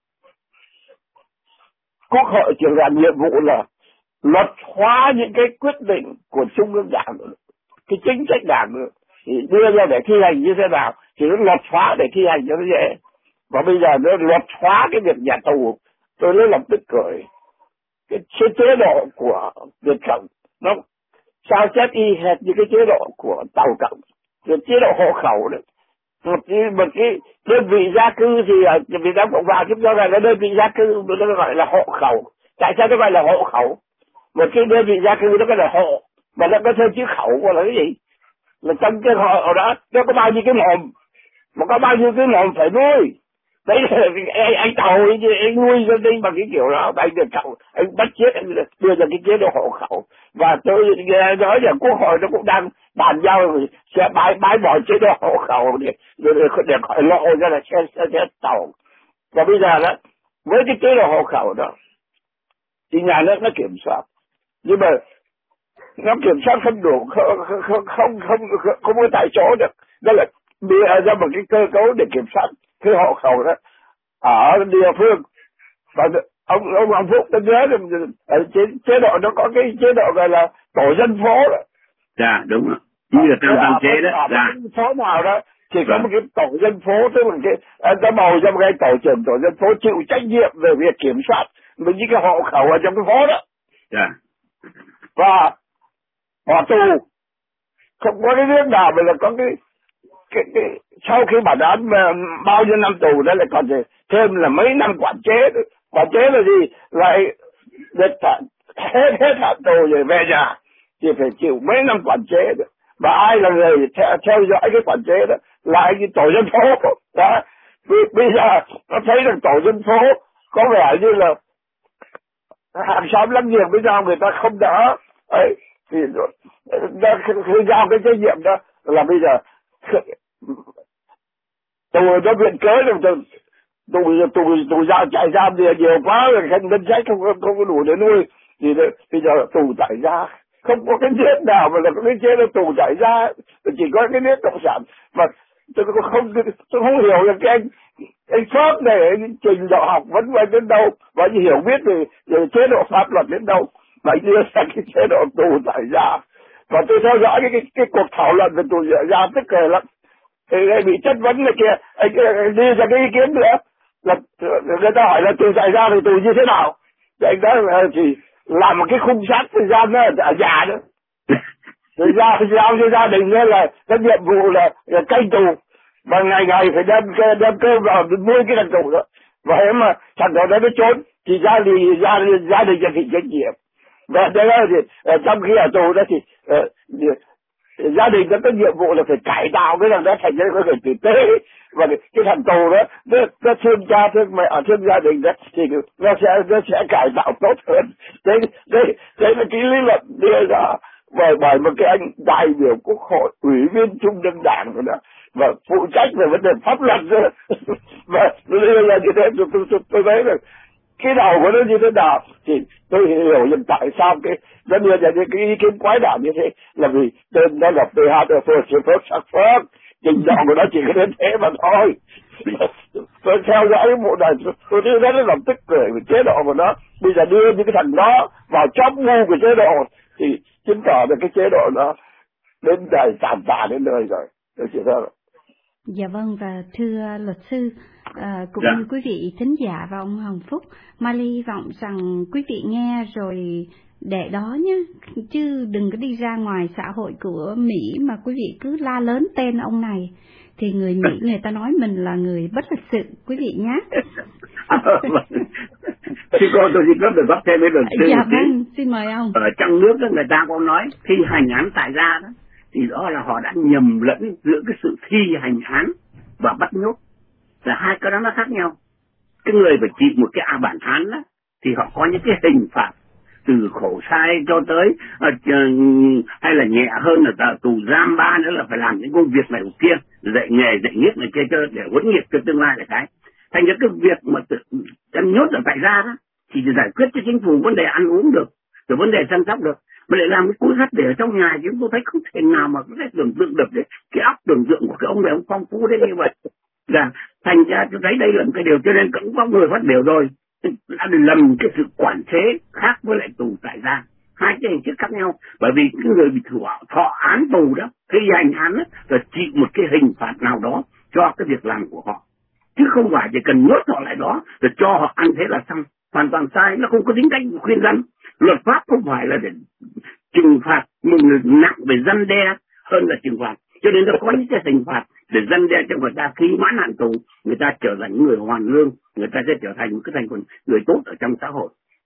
quốc hội chỉ làm nhiệm vụ là luật hóa những cái quyết định của Trung ương Đảng, cái chính sách Đảng thì đưa ra để thi hành như thế nào thì nó luật hóa để thi hành cho nó dễ. Và bây giờ nó luật hóa cái việc nhà tù, tôi lấy làm tức cười. Cái chế độ của Việt Cộng nó sao chép y hệt như cái chế độ của Tàu Cộng, cái chế độ hộ khẩu đấy. Một cái đơn vị gia cư thì ở Việt Nam Cộng hòa chúng ta gọi là đơn vị gia cư, nó gọi là hộ khẩu. Tại sao nó gọi là hộ khẩu? một cái đơn vị gia cư nó có là hộ, mà nó có thêm chữ khẩu gọi là cái gì? Là trong cái hộ đó nó có bao nhiêu cái mồm, mà có bao nhiêu cái mồm phải nuôi. Đấy là anh Tàu anh nuôi dân đi bằng cái kiểu đó, anh được cậu anh bắt chết, anh đưa ra cái chế độ hộ khẩu. Và tôi nói là Quốc hội nó cũng đang bàn giao sẽ bãi bỏ chế độ hộ khẩu để khỏi lộ ra là xe Tàu. Và bây giờ đó với cái chế độ hộ khẩu đó thì nhà nước nó kiểm soát, nhưng mà nó kiểm soát không đủ, không có tại chỗ được. Đó là đưa ra một cái cơ cấu để kiểm soát cái hộ khẩu đó ở địa phương. Và ông Hoàng Phúc tôi nhớ là chế độ nó có cái chế độ gọi là tổ dân phố đó. Dạ đúng rồi, như là trong chế đó. Dạ. Phố nào đó thì có một cái tổ dân phố, tức là cái ta bầu ra một cái tổ trưởng tổ dân phố chịu trách nhiệm về việc kiểm soát với những cái hộ khẩu ở trong cái phố đó. Dạ. Và bỏ tù, không có cái nước nào mà là có cái sau khi bản án bao nhiêu năm tù đó lại còn thêm là mấy năm quản chế. Quản chế là gì? Lại hết hạn tù rồi về nhà thì phải chịu mấy năm quản chế đó. Và ai là người theo dõi cái quản chế đó là cái tổ dân phố đó. Bây giờ nó thấy rằng tổ dân phố có vẻ như là hàng xóm láng giềng với nhau người ta không đỡ ấy, thì khi giao cái trách nhiệm đó là bây giờ tù nó viện cớ rồi tù ra trại giam thì nhiều quá rồi ngân sách không có đủ để nuôi, thì bây giờ tù trại ra không có cái nước nào mà là có cái chế độ tù trại ra, chỉ có cái nước cộng sản. Mà tôi không hiểu là cái anh Pháp này anh trình độ học vấn vân đến đâu và anh hiểu biết về chế độ pháp luật đến đâu mà anh đưa ra cái chế độ tù trại ra. Và tôi theo dõi cái cuộc thảo luận về tù trại ra tức cười lắm. Thì bị chất vấn này kia, anh đưa ra cái ý kiến nữa là người ta hỏi là tù trại ra thì tù như thế nào, thì anh nói thì làm một cái khung sắt thời gian đó ở nhà đó. Rồi giao cho gia đình là cái nhiệm vụ là canh tù, và ngày phải đem cơm vào nuôi cái thằng tù đó. Và nếu mà thằng đó nó trốn thì gia đìnhจะbị trách nhiệm. Và đây là thì trong khi ở tù đó thì gia đình nó có nhiệm vụ là phải cải tạo cái thằng đó thành ra có người tử tế. Và cái thằng tù đó nó thương cha thương mẹ thương gia đình đó thì nó sẽ cải tạo tốt hơn. Đấy là cái lý luận đưa ra bởi một cái anh đại biểu Quốc hội, ủy viên Trung ương Đảng rồi đó, và phụ trách về vấn đề pháp luật rồi. Và đưa ra như thế tôi thấy là cái đầu của nó như thế nào thì tôi hiểu rằng tại sao nó đưa ra những cái ý kiến quái đản như thế, là vì tên nó là PH trình độ của nó chỉ có đến thế mà thôi. Tôi theo dõi cái bộ này tôi thấy rất là tức cười về chế độ của nó. Bây giờ đưa những cái thằng đó vào trong ngu của chế độ thì chứng tỏ được cái chế độ nó đến đời tàn tạ đến nơi rồi. Tôi chỉ thôi. Dạ vâng, và thưa luật sư, cũng như quý vị thính giả và ông Hồng Phúc, Mai Ly hy vọng rằng quý vị nghe rồi để đó nhé, chứ đừng có đi ra ngoài xã hội của Mỹ mà quý vị cứ la lớn tên ông này, thì người Mỹ người ta nói mình là người bất lịch sự, quý vị nhé. Thì cô tôi xin phép được góp thêm với luật sư. Dạ vâng, xin mời ông. Ở trong nước đó người ta có nói thi hành án tại gia đó, thì đó là họ đã nhầm lẫn giữa cái sự thi hành án và bắt nhốt, là hai cái đó nó khác nhau. Cái người phải chịu một cái bản án đó thì họ có những cái hình phạt từ khổ sai cho tới hay là nhẹ hơn là tù giam 3 nữa là phải làm những công việc này kia, dạy nghề dạy nghiệp này kia để huấn nghiệp cho tương lai là cái. Thành ra cái việc mà em nhốt ở tại gia đó thì giải quyết cho chính phủ vấn đề ăn uống được, rồi vấn đề chăm sóc được, mà lại làm cái túi sắt để ở trong nhà thì chúng tôi thấy không thể nào mà có thể tưởng tượng được đấy. Cái óc tưởng tượng của cái ông này ông phong phú đến như vậy. Là thành ra tôi thấy đây là một cái điều, cho nên cũng có người phát biểu rồi đã lầm cái sự quản chế khác với lại tù tại gia, hai cái hình thức khác nhau. Bởi vì cái người bị thọ án tù đó, khi hành án đó, là chịu một cái hình phạt nào đó cho cái việc làm của họ, chứ không phải chỉ cần nhốt họ lại đó rồi cho họ ăn thế là xong. Hoàn toàn sai, nó không có tính cách khuyên răn. Luật pháp không phải là để trừng phạt một người nặng về răn đe hơn là trừng phạt, cho nên nó có những cái hình phạt để răn đe cho người ta khi mãn hạn tù người ta trở thành những người hoàn lương, người ta sẽ trở thành một cái thành phần người tốt ở trong xã hội.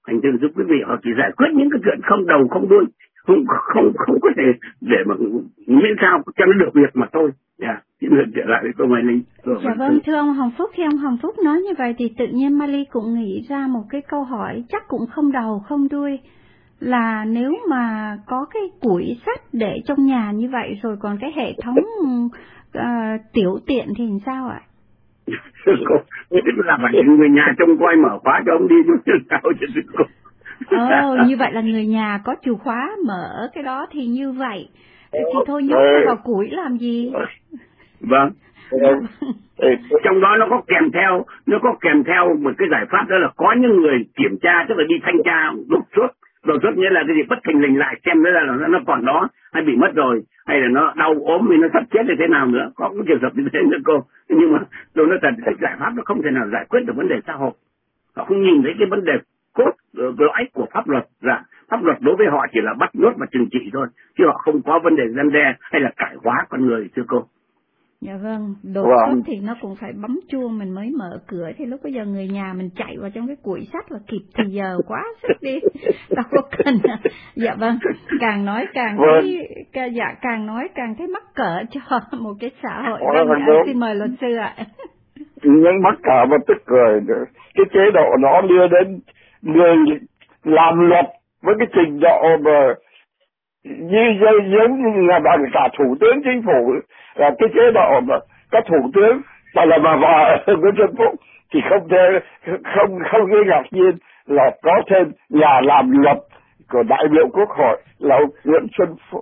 Thành thử giúp quý vị họ chỉ giải quyết những cái chuyện không đầu không đuôi, không có thể để mà miễn sao cho nó được việc mà thôi. Xin được trở lại với cô Mai Ly. Dạ vâng, thưa ông Hồng Phúc, khi ông Hồng Phúc nói như vậy thì tự nhiên Mai Ly cũng nghĩ ra một cái câu hỏi chắc cũng không đầu không đuôi, là nếu mà có cái củi sắt để trong nhà như vậy rồi còn cái hệ thống tiểu tiện thì sao ạ? Cô là phải người nhà trông coi mở khóa cho ông đi chứ sao chứ cô. Như vậy là người nhà có chìa khóa mở cái đó thì như vậy thì thôi nhốt vào củi làm gì? Vâng. Trong đó nó có kèm theo một cái giải pháp, đó là có những người kiểm tra, tức là đi thanh tra đột xuất nghĩa là cái gì bất thình lình lại xem nó là nó còn đó hay bị mất rồi, hay là nó đau ốm thì nó sắp chết thì thế nào nữa, có cái trường hợp như thế nữa cô. Nhưng mà tôi nói thật, cái giải pháp nó không thể nào giải quyết được vấn đề xã hội. Họ không nhìn thấy cái vấn đề cốt lõi của pháp luật, là pháp luật đối với họ chỉ là bắt nhốt và trừng trị thôi, chứ họ không có vấn đề răn đe hay là cải hóa con người, thưa cô. Dạ vâng, đột xuất thì nó cũng phải bấm chuông mình mới mở cửa, thì lúc bây giờ người nhà mình chạy vào trong cái củi sắt là kịp thì giờ quá sức đi, đâu có cần. Dạ vâng, càng nói càng thấy, càng nói càng thấy mắc cỡ cho một cái xã hội. Xin mời luật sư ạ. Nhưng mắc cỡ mà tức cười nữa. Cái chế độ nó đưa đến người làm luật với cái trình độ mà giống như là bằng cả thủ tướng chính phủ, là cái chế độ mà các thủ tướng mà vợ Nguyễn Xuân Phúc thì không có ngạc nhiên là có thêm nhà làm luật của đại biểu Quốc hội là ông Nguyễn Xuân Phúc.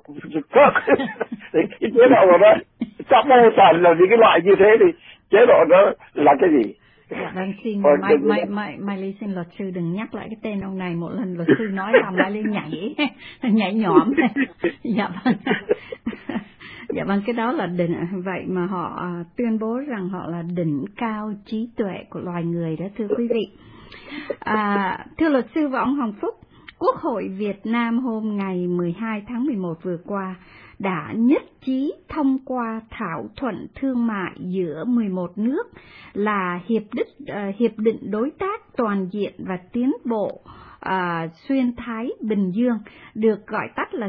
Thì cái chế độ đó chắc mô toàn là những cái loại như thế, thì chế độ đó là cái gì? Vâng, xin Mai Ly xin luật sư đừng nhắc lại cái tên ông này, một lần luật sư nói là Mai Ly nhảy nhõm. Dạ vâng. Dạ vâng, cái đó là đỉnh, vậy mà họ tuyên bố rằng họ là đỉnh cao trí tuệ của loài người đó, thưa quý vị. Thưa luật sư và ông Hồng Phúc, Quốc hội Việt Nam hôm ngày 12 tháng 11 vừa qua đã nhất trí thông qua thỏa thuận thương mại giữa 11 nước là Hiệp định Đối tác Toàn diện và Tiến bộ Xuyên Thái Bình Dương, được gọi tắt là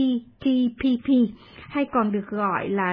CPTPP, hay còn được gọi là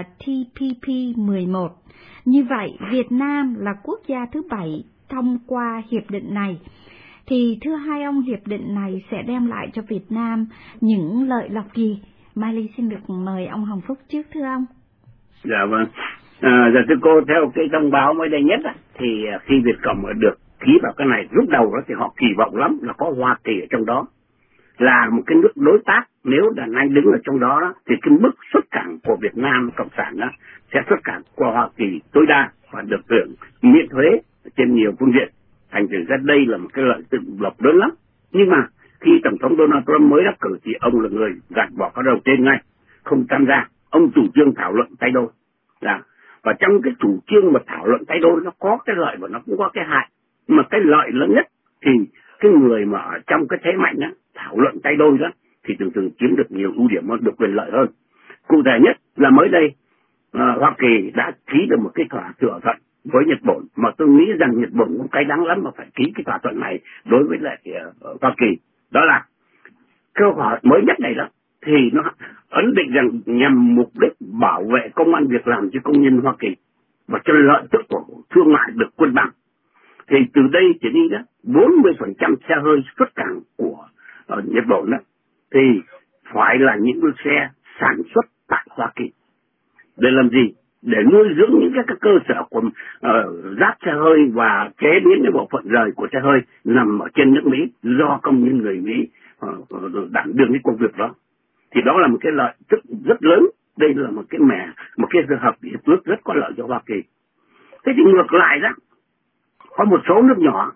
TPP-11. Như vậy, Việt Nam là quốc gia thứ 7 thông qua hiệp định này. Thì thưa hai ông, hiệp định này sẽ đem lại cho Việt Nam những lợi lộc gì? Mai Ly xin được mời ông Hồng Phúc trước, thưa ông. Dạ vâng. Dạ thưa cô, theo cái thông báo mới đây nhất thì khi Việt Cộng được ký vào cái này, lúc đầu đó thì họ kỳ vọng lắm là có Hoa Kỳ ở trong đó, là một cái nước đối tác. Nếu đàn anh đứng ở trong đó thì cái mức xuất cảng của Việt Nam Cộng sản đó sẽ xuất cảng qua Hoa Kỳ tối đa và được hưởng miễn thuế trên nhiều phương diện. Thành thử ra đây là một cái lợi tự lộc lớn lắm. Nhưng mà khi Tổng thống Donald Trump mới đắc cử thì ông là người gạt bỏ cái đầu tên ngay, không tham gia. Ông chủ trương thảo luận tay đôi. Và trong cái chủ trương mà thảo luận tay đôi nó có cái lợi và nó cũng có cái hại. Mà cái lợi lớn nhất thì cái người mà ở trong cái thế mạnh đó, thảo luận tay đôi đó, thì thường chiếm được nhiều ưu điểm hơn, được quyền lợi hơn. Cụ thể nhất là mới đây Hoa Kỳ đã ký được một cái thỏa thuận với Nhật Bản, mà tôi nghĩ rằng Nhật Bản cũng cay đắng lắm mà phải ký cái thỏa thuận này đối với lại Hoa Kỳ. Đó là câu hỏi mới nhất này đó, thì nó ấn định rằng nhằm mục đích bảo vệ công ăn việc làm cho công nhân Hoa Kỳ và cho lợi tức của thương mại được cân bằng. Thì từ đây trở đi đó, 40% xe hơi xuất cảng của Nhật Bản đó thì phải là những xe sản xuất tại Hoa Kỳ. Để làm gì? Để nuôi dưỡng những cái cơ sở của rác xe hơi và chế biến cái bộ phận rời của xe hơi nằm ở trên nước Mỹ do công nhân người Mỹ đảm đương cái công việc đó. Thì đó là một cái lợi tức rất lớn. Đây là một cái hợp hiệp ước rất có lợi cho Hoa Kỳ. Thế thì ngược lại đó, có một số nước nhỏ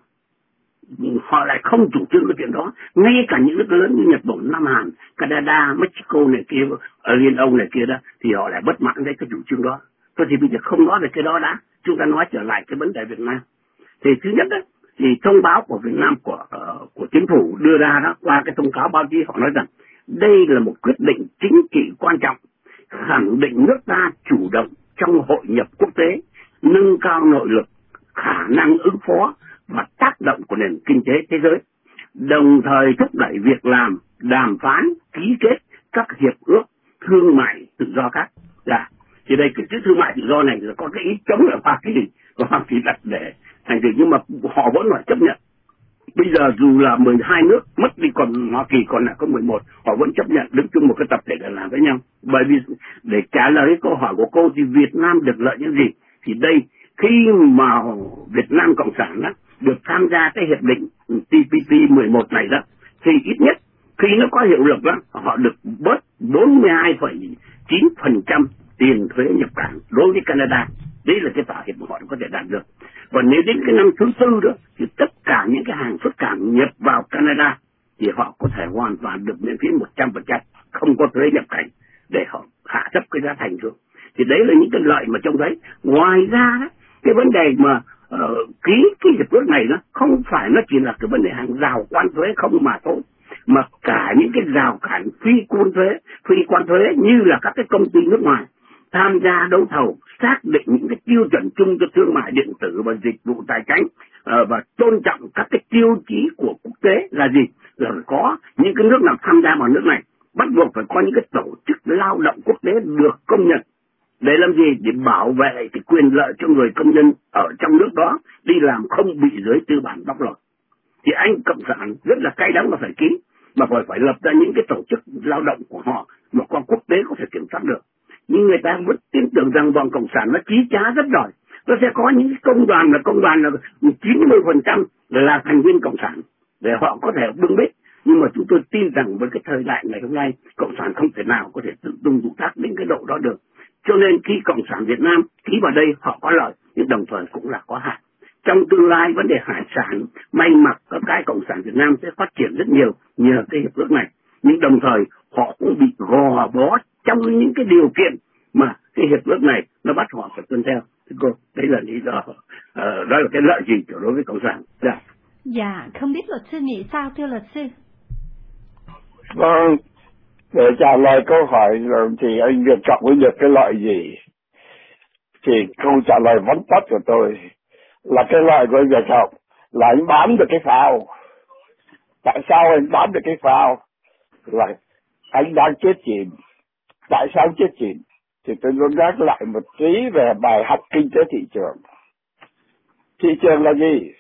họ lại không chủ trương cái chuyện đó. Ngay cả những nước lớn như Nhật Bản, Nam Hàn, Canada, Mexico này kia, Liên Âu này kia đó, thì họ lại bất mãn với cái chủ trương đó. Thôi thì bây giờ không nói về cái đó đã, chúng ta nói trở lại cái vấn đề Việt Nam. Thì thứ nhất đó, thì thông báo của Việt Nam của chính phủ đưa ra đó, qua cái thông cáo báo chí, họ nói rằng đây là một quyết định chính trị quan trọng, khẳng định nước ta chủ động trong hội nhập quốc tế, nâng cao nội lực, khả năng ứng phó và tác động của nền kinh tế thế giới. đồng thời thúc đẩy việc làm, đàm phán, ký kết các hiệp ước thương mại tự do khác. Thì đây cái chữ thương mại tự do này là có cái ý chống lại Hoa Kỳ đặt để thành thử, nhưng mà họ vẫn phải chấp nhận. Bây giờ dù là 12 nước mất đi, còn Hoa Kỳ còn lại có 11, họ vẫn chấp nhận đứng chung một cái tập thể để làm với nhau. Bởi vì để trả lời câu hỏi của cô thì Việt Nam được lợi những gì? Thì đây, khi mà Việt Nam Cộng sản đó, được tham gia cái hiệp định TPP 11 này đó, thì ít nhất khi nó có hiệu lực đó, họ được bớt 42,9% tiền thuế nhập cảng đối với Canada. Đấy là cái thỏa hiệp mà họ có thể đạt được. Và nếu đến cái năm thứ tư đó, thì tất cả những cái hàng xuất cảng nhập vào Canada thì họ có thể hoàn toàn được miễn phí 100%, không có thuế nhập cảnh, để họ hạ thấp cái giá thành xuống. Thì đấy là những cái lợi mà trông thấy. Ngoài ra đó, cái vấn đề mà ký cái hiệp ước này nó không phải nó chỉ là cái vấn đề hàng rào quan thuế không mà thôi, mà cả những cái rào cản phi quan thuế như là các cái công ty nước ngoài tham gia đấu thầu, xác định những cái tiêu chuẩn chung cho thương mại điện tử và dịch vụ tài chính, và tôn trọng các cái tiêu chí của quốc tế là gì? Là có những cái nước nào tham gia vào nước này bắt buộc phải có những cái tổ chức lao động quốc tế được công nhận. Để làm gì? Để bảo vệ cái quyền lợi cho người công nhân ở trong nước đó đi làm không bị giới tư bản bóc lột. Thì anh Cộng sản rất là cay đắng mà phải ký, mà phải lập ra những cái tổ chức lao động của họ mà con quốc tế có thể kiểm soát được. Nhưng người ta vẫn tin tưởng rằng bọn Cộng sản nó trí trá rất giỏi. Nó sẽ có những công đoàn là 90% là thành viên Cộng sản để họ có thể bưng bít. Nhưng mà chúng tôi tin rằng với cái thời đại ngày hôm nay, Cộng sản không thể nào có thể tự tung tự tác đến cái độ đó được. Cho nên khi Cộng sản Việt Nam ký vào đây họ có lợi, nhưng đồng thời cũng là có hại. Trong tương lai vấn đề hải sản, may mặc, các cái Cộng sản Việt Nam sẽ phát triển rất nhiều nhờ cái hiệp ước này. Nhưng đồng thời họ cũng bị gò bó trong những cái điều kiện mà cái hiệp ước này nó bắt họ phải tuân theo. Cô, đấy là lý do, đó là cái lợi gì đối với Cộng sản. Dạ, không biết luật sư nghĩ sao thưa luật sư? Vâng, để trả lời câu hỏi thì anh Việt Trọng mới được cái lợi gì? Thì câu trả lời vắn tắt của tôi là cái lợi của anh Việt Trọng là anh bán được cái phao. Tại sao anh bán được cái phao? Là anh đang chết chìm. Tại sao chết chìm? Thì tôi muốn nhắc lại một tí về bài học kinh tế thị trường. Thị trường là gì?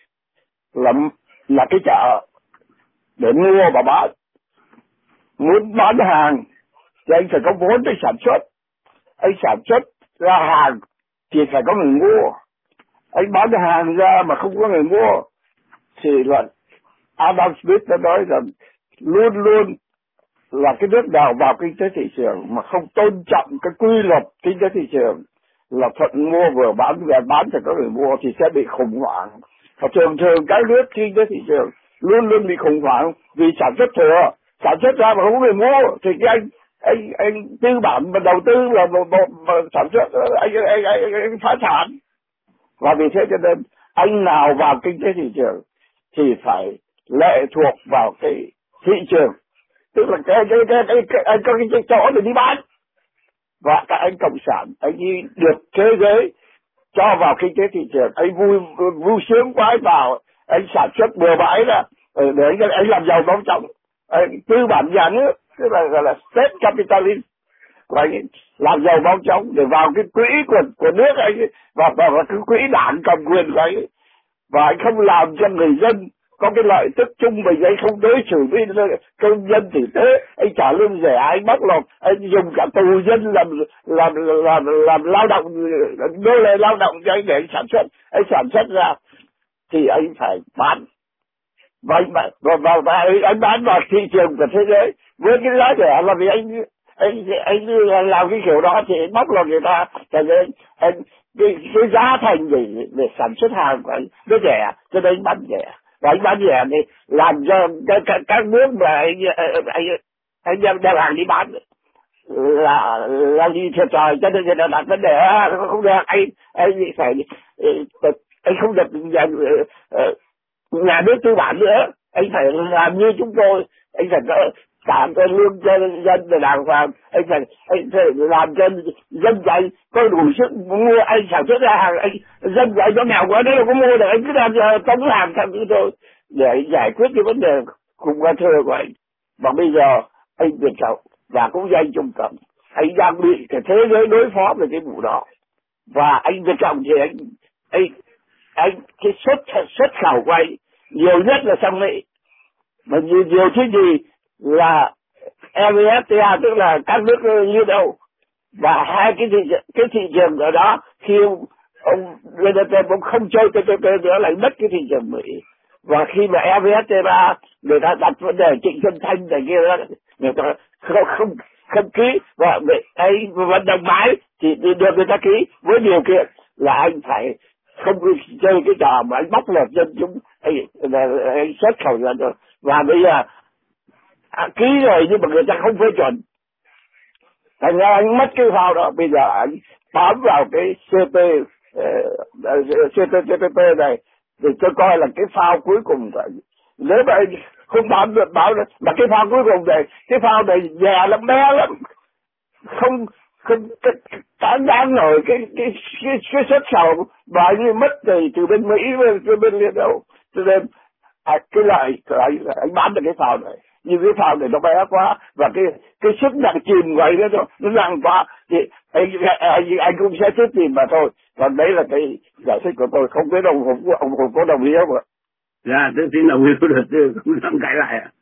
Là cái chợ để mua và bán. Muốn bán hàng thì anh phải có vốn để sản xuất. Anh sản xuất ra hàng thì phải có người mua. Anh bán hàng ra mà không có người mua thì là Adam Smith đã nói rằng luôn luôn là cái nước nào vào kinh tế thị trường mà không tôn trọng cái quy luật kinh tế thị trường là thuận mua vừa bán phải có người mua thì sẽ bị khủng hoảng. Và thường các nước kinh tế thị trường luôn luôn bị khủng hoảng vì sản xuất thừa, sản xuất ra mà không có người mua thì cái anh tư bản mà đầu tư là mà sản xuất anh phá sản. Và vì thế cho nên anh nào vào kinh tế thị trường thì phải lệ thuộc vào cái thị trường, tức là anh có cái chỗ để đi bán. Và các anh cộng sản anh được thế giới cho vào kinh tế thị trường, anh vui sướng quá vào, anh sản xuất bừa bãi ra để anh làm giàu bóng chóng. Tư bản nhà nước tức là gọi là state capitalism, và anh làm giàu bóng chóng để vào cái quỹ của nước anh và cái quỹ đảng cầm quyền của anh, và anh không làm cho người dân có cái lợi tức chung, bởi vì anh không đối xử với công dân tử tế, anh trả lương rẻ, anh bóc lột, anh dùng cả tù dân làm lao động, nô lệ lao động cho anh để anh sản xuất ra thì anh phải bán. Và anh bán vào thị trường của thế giới với cái giá rẻ, là vì anh làm cái kiểu đó thì anh bóc lột người ta, cho nên cái giá thành để sản xuất hàng của anh nó rẻ, cho nên anh bán rẻ. Và anh bán rẻ thì làm cho các nước mà anh đem hàng đi bán là gì thiệt trời, cho nên người ta đặt vấn đề không được, anh không được nhà nước tư bản nữa, anh phải làm như chúng tôi, anh phải giảm cái lương cho dân để đàng hoàng, anh phải làm cho dân dạy có đủ sức mua, anh sản xuất ra hàng, anh dân dạy nó nghèo quá đấy đâu có mua được, anh cứ làm cho tống hàng thằng chúng tôi để giải quyết cái vấn đề cũng có thơ của anh. Và bây giờ anh Việt Trọng và cũng như anh Trung Cẩm, anh đang bị cái thế giới đối phó về cái vụ đó. Và anh Việt Trọng thì anh cái xuất khẩu của anh nhiều nhất là sang Mỹ, mà nhiều thứ gì là evfta, tức là các nước như đâu. Và hai cái thị trường ở đó, khi ông Donald không chơi TPP nữa lại mất cái thị trường Mỹ. Và khi mà evfta người ta đặt vấn đề Trịnh Xuân Thanh này kia đó, người ta không ký, và anh vận động mãi thì được người ta ký với điều kiện là anh phải không chơi cái trò mà anh bóc lột dân chúng, anh xuất khẩu ra rồi. Và bây giờ ký rồi nhưng mà người ta không phê chuẩn, thành ra anh mất cái phao đó. Bây giờ anh bám vào cái CPTPP này thì tôi coi là cái phao cuối cùng rồi. Nếu mà anh không bám mà cái phao cuối cùng này, cái phao này già lắm, bé lắm, không cán đáng nổi cái xuất khẩu và anh mất từ bên Mỹ với bên Liên Âu. Cho nên cái lợi anh bán được cái phao này, nhưng cái phao này nó bé quá và cái sức nặng chìm của anh nó nặng quá thì anh cũng sẽ tiếp tìm mà thôi. Còn đấy là cái giải thích của tôi, không biết ông Hùng có đồng ý không ạ? Dạ, tôi xin đồng ý với luật sư, không dám cãi lại ạ.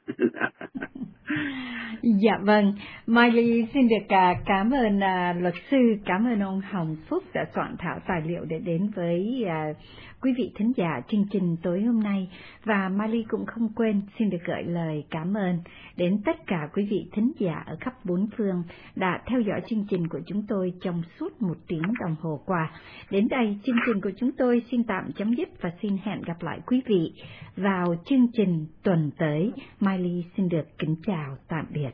Dạ vâng, Mai Ly xin được cảm ơn luật sư, cảm ơn ông Hồng Phúc đã soạn thảo tài liệu để đến với quý vị thính giả chương trình tối hôm nay. Và Mai Ly cũng không quên xin được gửi lời cảm ơn đến tất cả quý vị thính giả ở khắp bốn phương đã theo dõi chương trình của chúng tôi trong suốt 1 tiếng đồng hồ qua. Đến đây chương trình của chúng tôi xin tạm chấm dứt và xin hẹn gặp lại quý vị vào chương trình tuần tới. Mai Ly xin được kính chào tạm biệt.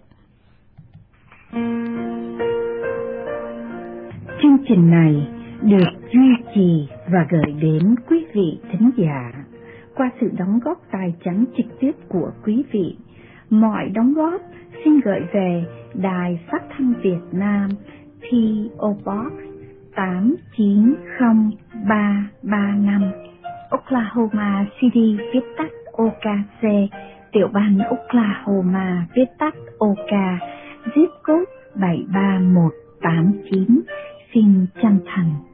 Chương trình này được duy trì và gửi đến quý vị thính giả qua sự đóng góp tài chánh trực tiếp của quý vị. Mọi đóng góp xin gửi về Đài Phát thanh Việt Nam, P.O. Box 890335, Oklahoma City, viết tắt OKC, tiểu bang Oklahoma, viết tắt OK, zip code 73189. Xin chân thành